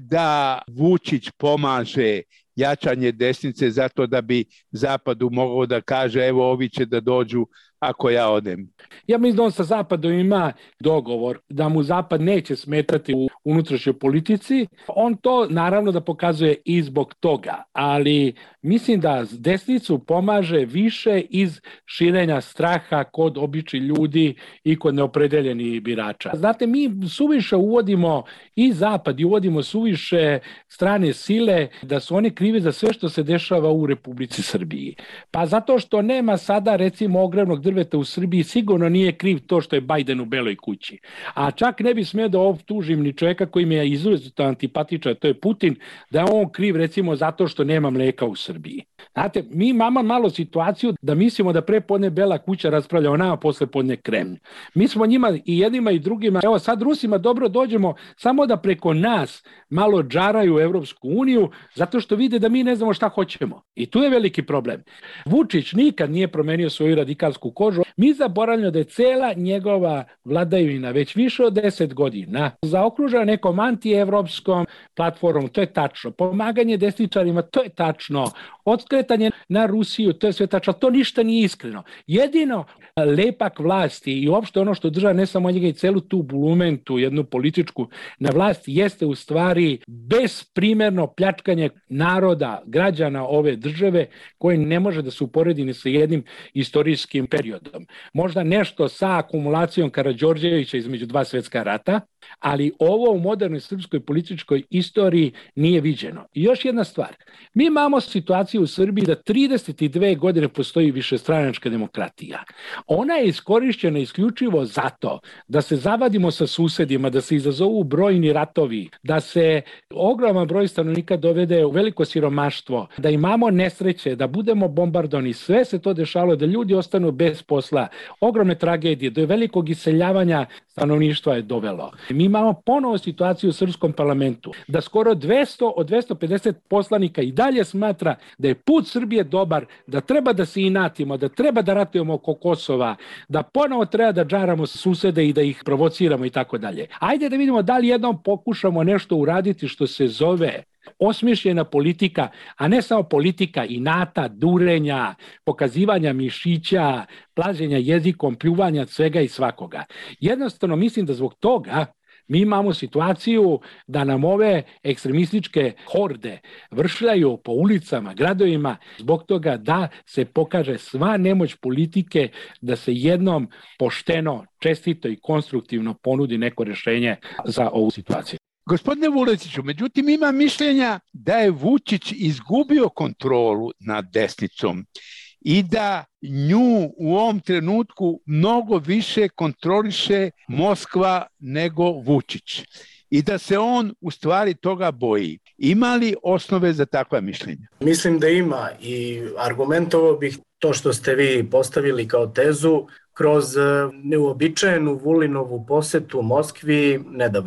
da Vučić pomaže jačanje desnice zato da bi Zapadu mogao da kaže evo ovi će da dođu ako ja odem? Ja mislim da on sa Zapadom ima dogovor da mu Zapad neće smetati u unutrašnjoj politici. On to naravno da pokazuje i zbog toga, ali mislim da desnicu pomaže više iz širenja straha kod običnih ljudi i kod neopredeljenih birača. Znate, mi suviše uvodimo i Zapad i uvodimo suviše strane sile da su oni krivi za sve što se dešava u Republici Srbiji. Pa zato što nema sada recimo ogromnog drveta u Srbiji, sigurno nije kriv to što je Bajden u Beloj kući. A čak ne bi smio da optužim ni čovjeka koji mi je izuzetno antipatičan, to je Putin, da je on kriv recimo zato što nema mleka u Srbiji. Znate, mi imamo malo situaciju da mislimo da pre podne Bela kuća raspravlja o nama, posle podne Kremlj. Mi smo njima i jednima i drugima, evo sad Rusima dobro dođemo samo da preko nas malo džaraju Evropsku uniju, zato što vide da mi ne znamo šta hoćemo. I tu je veliki problem. Vučić nikad nije promenio svoju radikalsku kožu. Mi zaboravljamo da je cela njegova vladavina već više od deset godina zaokružena nekom antievropskom platformom, to je tačno. Pomaganje desničarima, to je tačno. Odskretanje na Rusiju, to je sve tačno. To ništa nije iskreno. Jedino lepak vlasti i uopšte ono što država ne samo njega i celu tu bulumentu, jednu političku na vlasti, jeste u stvari besprimerno pljačkanje naroda, građana ove države koje ne može da se uporedi ni sa jednim istorijskim periodom. Možda nešto sa akumulacijom Karađorđevića između dva svetska rata, ali ovo u modernoj srpskoj političkoj istoriji nije viđeno. I još jedna stvar, mi imamo situaciju u Srbiji da trideset dve godine postoji višestranačka demokratija. Ona je iskorišćena isključivo zato da se zavadimo sa susedima, da se izazovu brojni ratovi, da se ogroman broj stanovnika dovede u veliko siromaštvo, da imamo nesreće, da budemo bombardovani. Sve se to dešavalo, da ljudi ostanu bez posla, ogromne tragedije, do velikog iseljavanja stanovništva je dovelo. Mi imamo ponovo situaciju u srpskom parlamentu, da skoro dvesta od dvesta pedeset poslanika i dalje smatra da je put Srbije dobar, da treba da se inatimo, da treba da ratujemo oko Kosova, da ponovo treba da džaramo susede i da ih provociramo i tako dalje. Ajde da vidimo da li jednom pokušamo nešto uraditi što se zove osmišljena politika, a ne samo politika inata, durenja, pokazivanja mišića, plaženja jezikom, pljuvanja svega i svakoga. Jednostavno mislim da zbog toga mi imamo situaciju da nam ove ekstremističke horde vršljaju po ulicama, gradovima, zbog toga da se pokaže sva nemoć politike, da se jednom pošteno, čestito i konstruktivno ponudi neko rješenje za ovu situaciju. Gospodine Vuletiću, međutim ima mišljenja da je Vučić izgubio kontrolu nad desnicom i da nju u ovom trenutku mnogo više kontroliše Moskva nego Vučić i da se on u stvari toga boji. Ima li osnove za takva mišljenja? Mislim da ima i argumentovao bih to što ste vi postavili kao tezu kroz neuobičajenu Vulinovu posetu Moskvi nedavno.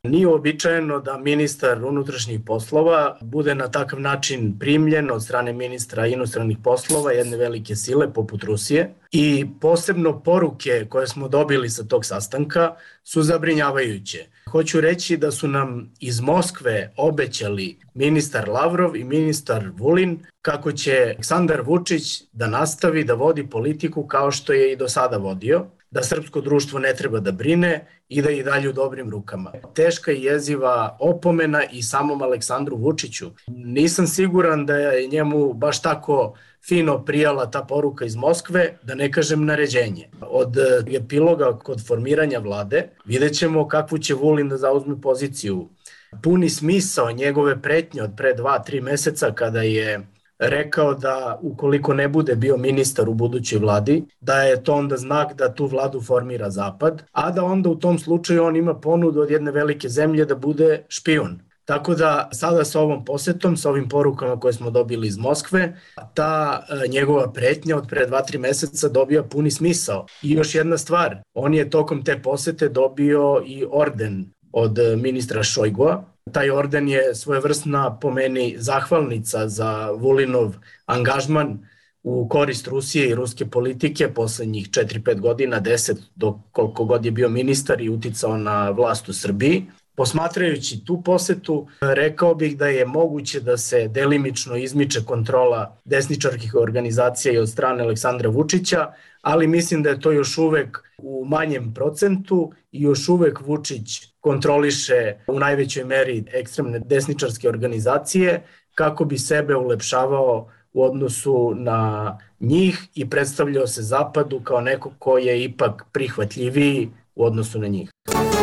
Nije uobičajeno da ministar unutrašnjih poslova bude na takav način primljen od strane ministra inostranih poslova jedne velike sile poput Rusije i posebno poruke koje smo dobili sa tog sastanka su zabrinjavajuće. Hoću reći da su nam iz Moskve obećali ministar Lavrov i ministar Vulin kako će Aleksandar Vučić da nastavi da vodi politiku kao što je i do sada vodio, da srpsko društvo ne treba da brine i da je i dalje u dobrim rukama. Teška i jeziva opomena i samom Aleksandru Vučiću. Nisam siguran da je njemu baš tako fino prijala ta poruka iz Moskve, da ne kažem naređenje. Od epiloga kod formiranja vlade vidjet ćemo kakvu će Vulin da zauzme poziciju. Puni smisao njegove pretnje od pre dva, tri meseca kada je rekao da ukoliko ne bude bio ministar u budućoj vladi, da je to onda znak da tu vladu formira Zapad, a da onda u tom slučaju on ima ponudu od jedne velike zemlje da bude špijun. Tako da sada sa ovom posetom, sa ovim porukama koje smo dobili iz Moskve, ta njegova pretnja od pre dva, tri meseca dobija puni smisao. I još jedna stvar, on je tokom te posete dobio i orden od ministra Šojgua. Taj orden je svojevrsna, po meni, zahvalnica za Vulinov angažman u korist Rusije i ruske politike poslednjih četiri pet godina, deset do koliko god je bio ministar i uticao na vlast u Srbiji. Posmatrajući tu posetu, rekao bih da je moguće da se delimično izmiče kontrola desničarskih organizacija i od strane Aleksandra Vučića, ali mislim da je to još uvek u manjem procentu i još uvek Vučić kontroliše u najvećoj meri ekstremne desničarske organizacije kako bi sebe ulepšavao u odnosu na njih i predstavljao se Zapadu kao neko ko je ipak prihvatljiviji u odnosu na njih.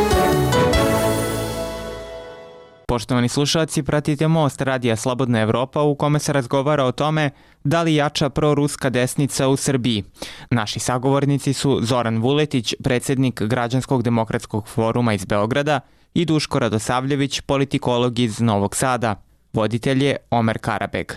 Poštovani slušalci, pratite Most radija Slobodna Evropa u kome se razgovara o tome da li jača proruska desnica u Srbiji. Naši sagovornici su Zoran Vuletić, predsjednik Građanskog demokratskog foruma iz Beograda, i Duško Radosavljević, politikolog iz Novog Sada. Voditelj je Omer Karabeg.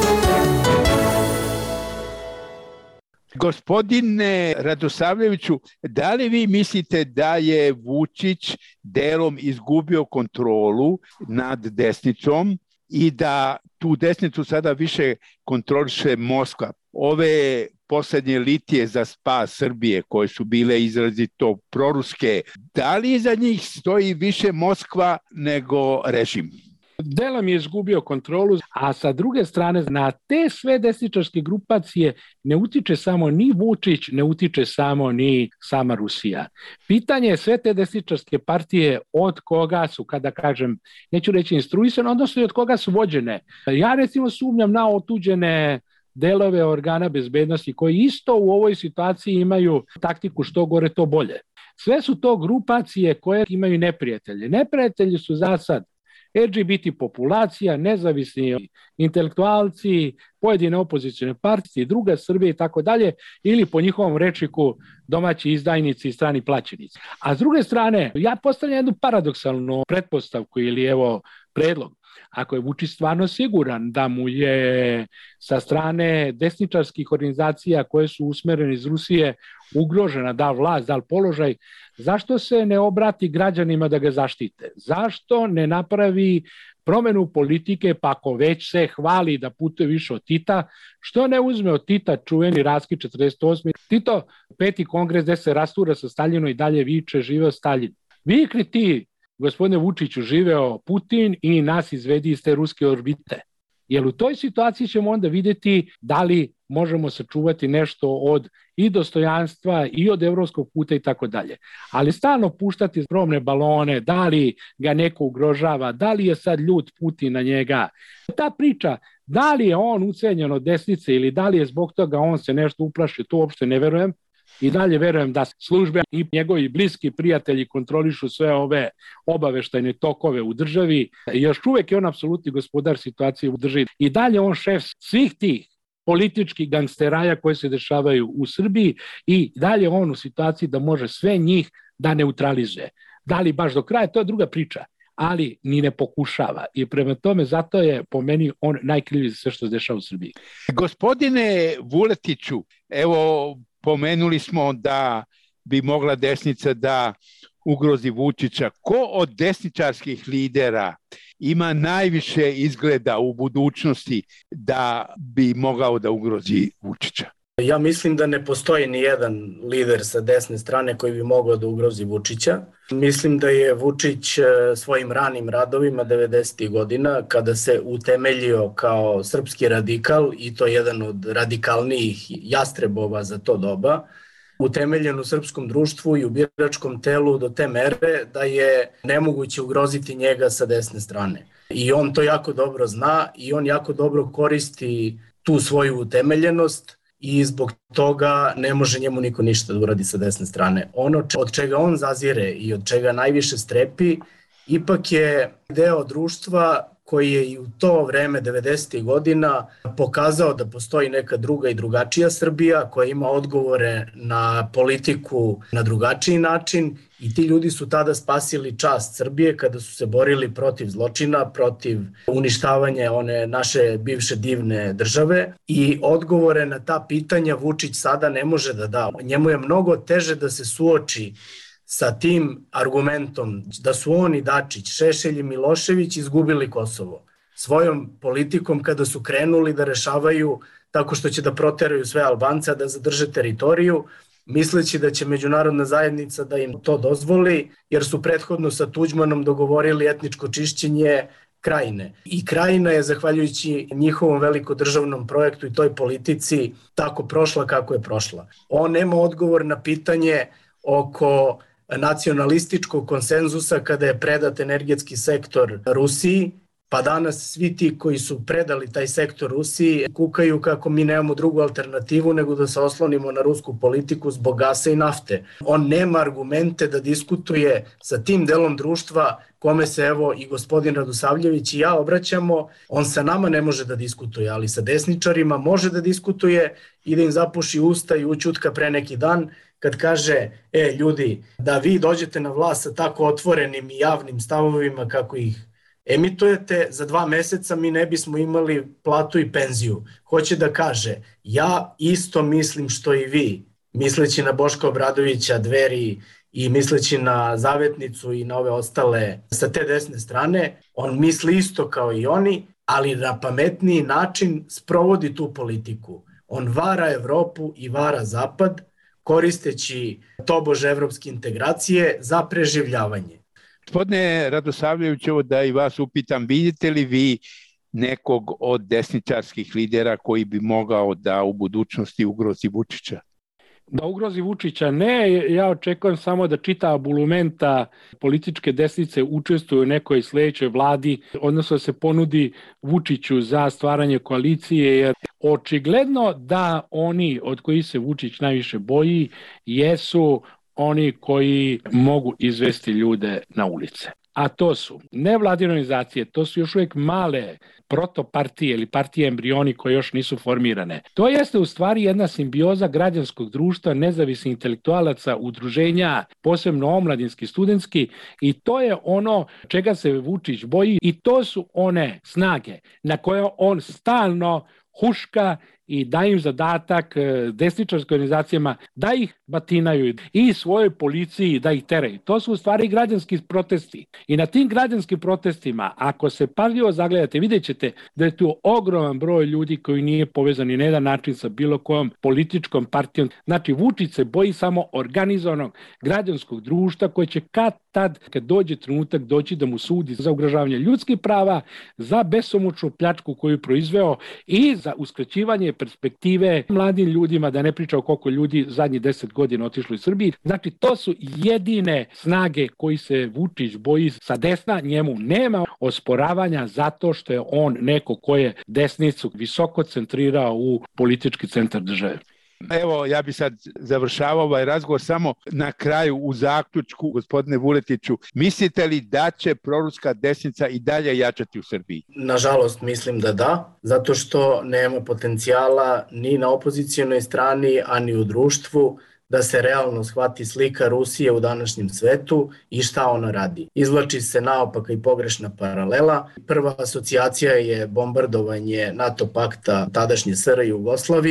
Gospodine Radosavljeviću, da li vi mislite da je Vučić delom izgubio kontrolu nad desnicom i da tu desnicu sada više kontroliše Moskva? Ove poslednje litije za spas Srbije koje su bile izrazito proruske, da li iza njih stoji više Moskva nego režim? Delom je izgubio kontrolu, a sa druge strane na te sve desničarske grupacije ne utiče samo ni Vučić, ne utiče samo ni sama Rusija. Pitanje je sve te desničarske partije od koga su, kada kažem, neću reći instruisane, odnosno i od koga su vođene. Ja recimo sumnjam na otuđene delove organa bezbednosti koji isto u ovoj situaciji imaju taktiku što gore to bolje. Sve su to grupacije koje imaju neprijatelje. Neprijatelji su za sad L G B T populacija, nezavisni intelektualci, pojedine opozicijne partije, druga Srbije i tako dalje, ili po njihovom rečniku domaći izdajnici i strani plaćenici. A s druge strane, ja postavljam jednu paradoksalnu pretpostavku ili evo predlog. Ako je Vučić stvarno siguran da mu je sa strane desničarskih organizacija koje su usmerene iz Rusije ugrožena da vlast, da položaj, zašto se ne obrati građanima da ga zaštite? Zašto ne napravi promenu politike, pa ako već se hvali da putuje više od Tita, što ne uzme od Tita čuveni raskid četrdeset osme Tito, peti kongres gde se rastura sa Staljinom i dalje viče živeo Staljin. Vikri ti, gospodine Vučiću, živeo Putin i nas izvedi iz te ruske orbite. Jer u toj situaciji ćemo onda vidjeti da li možemo sačuvati nešto od i dostojanstva i od evropskog puta i tako dalje. Ali stalno puštati probne balone, da li ga neko ugrožava, da li je sad ljut Putin na njega. Ta priča, da li je on ucenjen od desnice ili da li je zbog toga on se nešto uplašio, to uopšte ne verujem. I dalje verujem da službe i njegovi bliski prijatelji kontrolišu sve ove obaveštajne tokove u državi. Još uvek je on apsolutni gospodar situacije u državi. I dalje on šef svih tih političkih gangsteraja koje se dešavaju u Srbiji i dalje on u situaciji da može sve njih da neutralizuje. Da li baš do kraja, to je druga priča, ali ni ne pokušava. I prema tome, zato je po meni on najkriviji za sve što se dešava u Srbiji. Gospodine Vuletiću, evo, pomenuli smo da bi mogla desnica da ugrozi Vučića. Ko od desničarskih lidera ima najviše izgleda u budućnosti da bi mogao da ugrozi Vučića? Ja mislim da ne postoji ni jedan lider sa desne strane koji bi mogao da ugrozi Vučića. Mislim da je Vučić svojim ranim radovima devedesetih godina, kada se utemeljio kao srpski radikal, i to jedan od radikalnijih jastrebova za to doba, utemeljen u srpskom društvu i u biračkom telu do te mere da je nemoguće ugroziti njega sa desne strane. I on to jako dobro zna i on jako dobro koristi tu svoju utemeljenost i zbog toga ne može njemu niko ništa da uradi sa desne strane. Ono od čega on zazire i od čega najviše strepi ipak je deo društva koji je i u to vreme devedesetih godina pokazao da postoji neka druga i drugačija Srbija koja ima odgovore na politiku na drugačiji način i ti ljudi su tada spasili čast Srbije kada su se borili protiv zločina, protiv uništavanja one naše bivše divne države i odgovore na ta pitanja Vučić sada ne može da da. Njemu je mnogo teže da se suoči sa tim argumentom da su on i Dačić, Šešelj i Milošević izgubili Kosovo. Svojom politikom kada su krenuli da rešavaju tako što će da proteraju sve Albance, da zadrže teritoriju, misleći da će međunarodna zajednica da im to dozvoli, jer su prethodno sa Tuđmanom dogovorili etničko čišćenje Krajine. I Krajina je, zahvaljujući njihovom velikodržavnom projektu i toj politici, tako prošla kako je prošla. On nema odgovor na pitanje oko nacionalističkog konsenzusa kada je predat energetski sektor Rusiji, pa danas svi ti koji su predali taj sektor Rusiji kukaju kako mi nemamo drugu alternativu nego da se oslonimo na rusku politiku zbog gasa i nafte. On nema argumente da diskutuje sa tim delom društva kome se evo i gospodin Radosavljević i ja obraćamo. On sa nama ne može da diskutuje, ali sa desničarima može da diskutuje i da im zapuši usta i ućutka pre neki dan kad kaže, e ljudi, da vi dođete na vlast sa tako otvorenim i javnim stavovima kako ih emitujete, za dva meseca mi ne bismo imali platu i penziju. Hoće da kaže, ja isto mislim što i vi, misleći na Boška Obradovića, Dveri i misleći na Zavetnicu i na ove ostale sa te desne strane, on misli isto kao i oni, ali na pametniji način sprovodi tu politiku. On vara Evropu i vara Zapad, koristeći tobože evropske integracije za preživljavanje. Gospodine Radosavljević, ovo da i vas upitam, vidite li vi nekog od desničarskih lidera koji bi mogao da u budućnosti ugrozi Vučića? Da ugrozi Vučića ne, ja očekujem samo da čita bulumenta političke desnice učestvuju u nekoj sledećoj vladi, odnosno se ponudi Vučiću za stvaranje koalicije, jer očigledno da oni od kojih se Vučić najviše boji jesu oni koji mogu izvesti ljude na ulice. A to su nevladine organizacije, to su još uvijek male protopartije ili partije embrioni koje još nisu formirane. To jeste u stvari jedna simbioza građanskog društva, nezavisnih intelektualaca, udruženja, posebno omladinski, studentski, i to je ono čega se Vučić boji i to su one snage na koje on stalno huška i da im zadatak desničarskim organizacijama da ih batinaju i svojoj policiji da ih teraju. To su u stvari građanski protesti. I na tim građanskim protestima, ako se pažljivo zagledate, vidjet ćete da je tu ogroman broj ljudi koji nije povezan ni na jedan način sa bilo kojom političkom partijom. Znači, Vučić se boji samo organizovanog građanskog društva koje će kad tad, kad dođe trenutak, doći da mu sudi za ugrožavanje ljudskih prava, za besomučnu pljačku koju proizveo i za uskraćivanje perspektive mladim ljudima, da ne pričao koliko ljudi zadnjih deset godina otišlo iz Srbije. Znači, to su jedine snage koji se Vučić boji sa desna, njemu nema osporavanja zato što je on neko ko je desnicu visoko centrirao u politički centar države. Evo, ja bi sad završavao ovaj razgovor samo na kraju u zaključku, gospodine Vuletiću. Mislite li da će proruska desnica i dalje jačati u Srbiji? Nažalost, mislim da da, zato što nema potencijala ni na opozicijonoj strani, a ni u društvu da se realno shvati slika Rusije u današnjem svetu i šta ona radi. Izvlači se naopaka i pogrešna paralela. Prva asocijacija je bombardovanje NATO pakta tadašnje S R J Jugoslavije,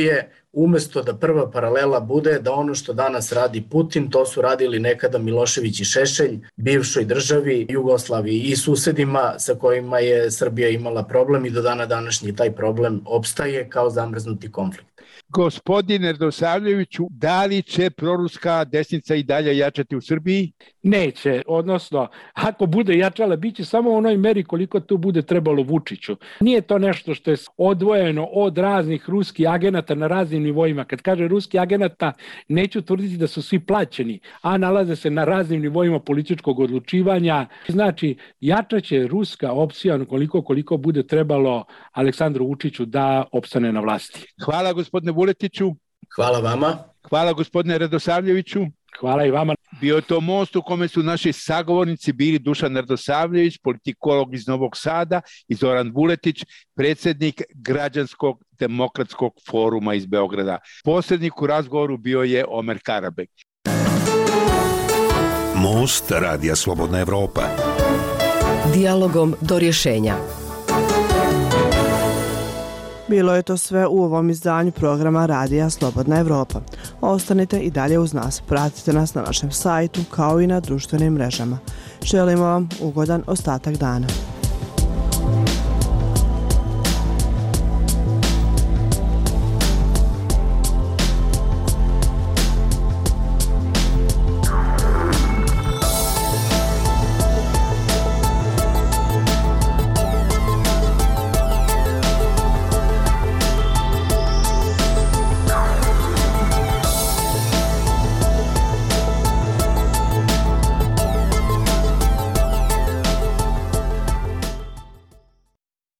umesto da prva paralela bude da ono što danas radi Putin, to su radili nekada Milošević i Šešelj, bivšoj državi, Jugoslaviji i susedima sa kojima je Srbija imala problem i do dana današnji taj problem opstaje kao zamrznuti konflikt. Gospodine Radosavljeviću, da li će proruska desnica i dalje jačati u Srbiji? Neće, odnosno, ako bude jačala, bit će samo u onoj meri koliko to bude trebalo Vučiću. Nije to nešto što je odvojeno od raznih ruskih agenata na raznim nivoima. Kad kaže ruski agenata, neću tvrditi da su svi plaćeni, a nalaze se na raznim nivoima političkog odlučivanja. Znači, jačaće ruska opcija koliko koliko bude trebalo Aleksandru Vučiću da opstane na vlasti. Hvala gospodine Vuletiću. Hvala vama. Hvala gospodine Radosavljeviću. Hvala i vama. Bio je to most u kome su naši sagovornici bili Dušan Radosavljević, politikolog iz Novog Sada, i Zoran Vuletić, predsjednik Građanskog demokratskog foruma iz Beograda. Posrednik u razgovoru bio je Omer Karabek. Most Radija Slobodna Evropa. Dijalogom do rješenja. Bilo je to sve u ovom izdanju programa Radija Slobodna Evropa. Ostanite i dalje uz nas. Pratite nas na našem sajtu kao i na društvenim mrežama. Želimo vam ugodan ostatak dana.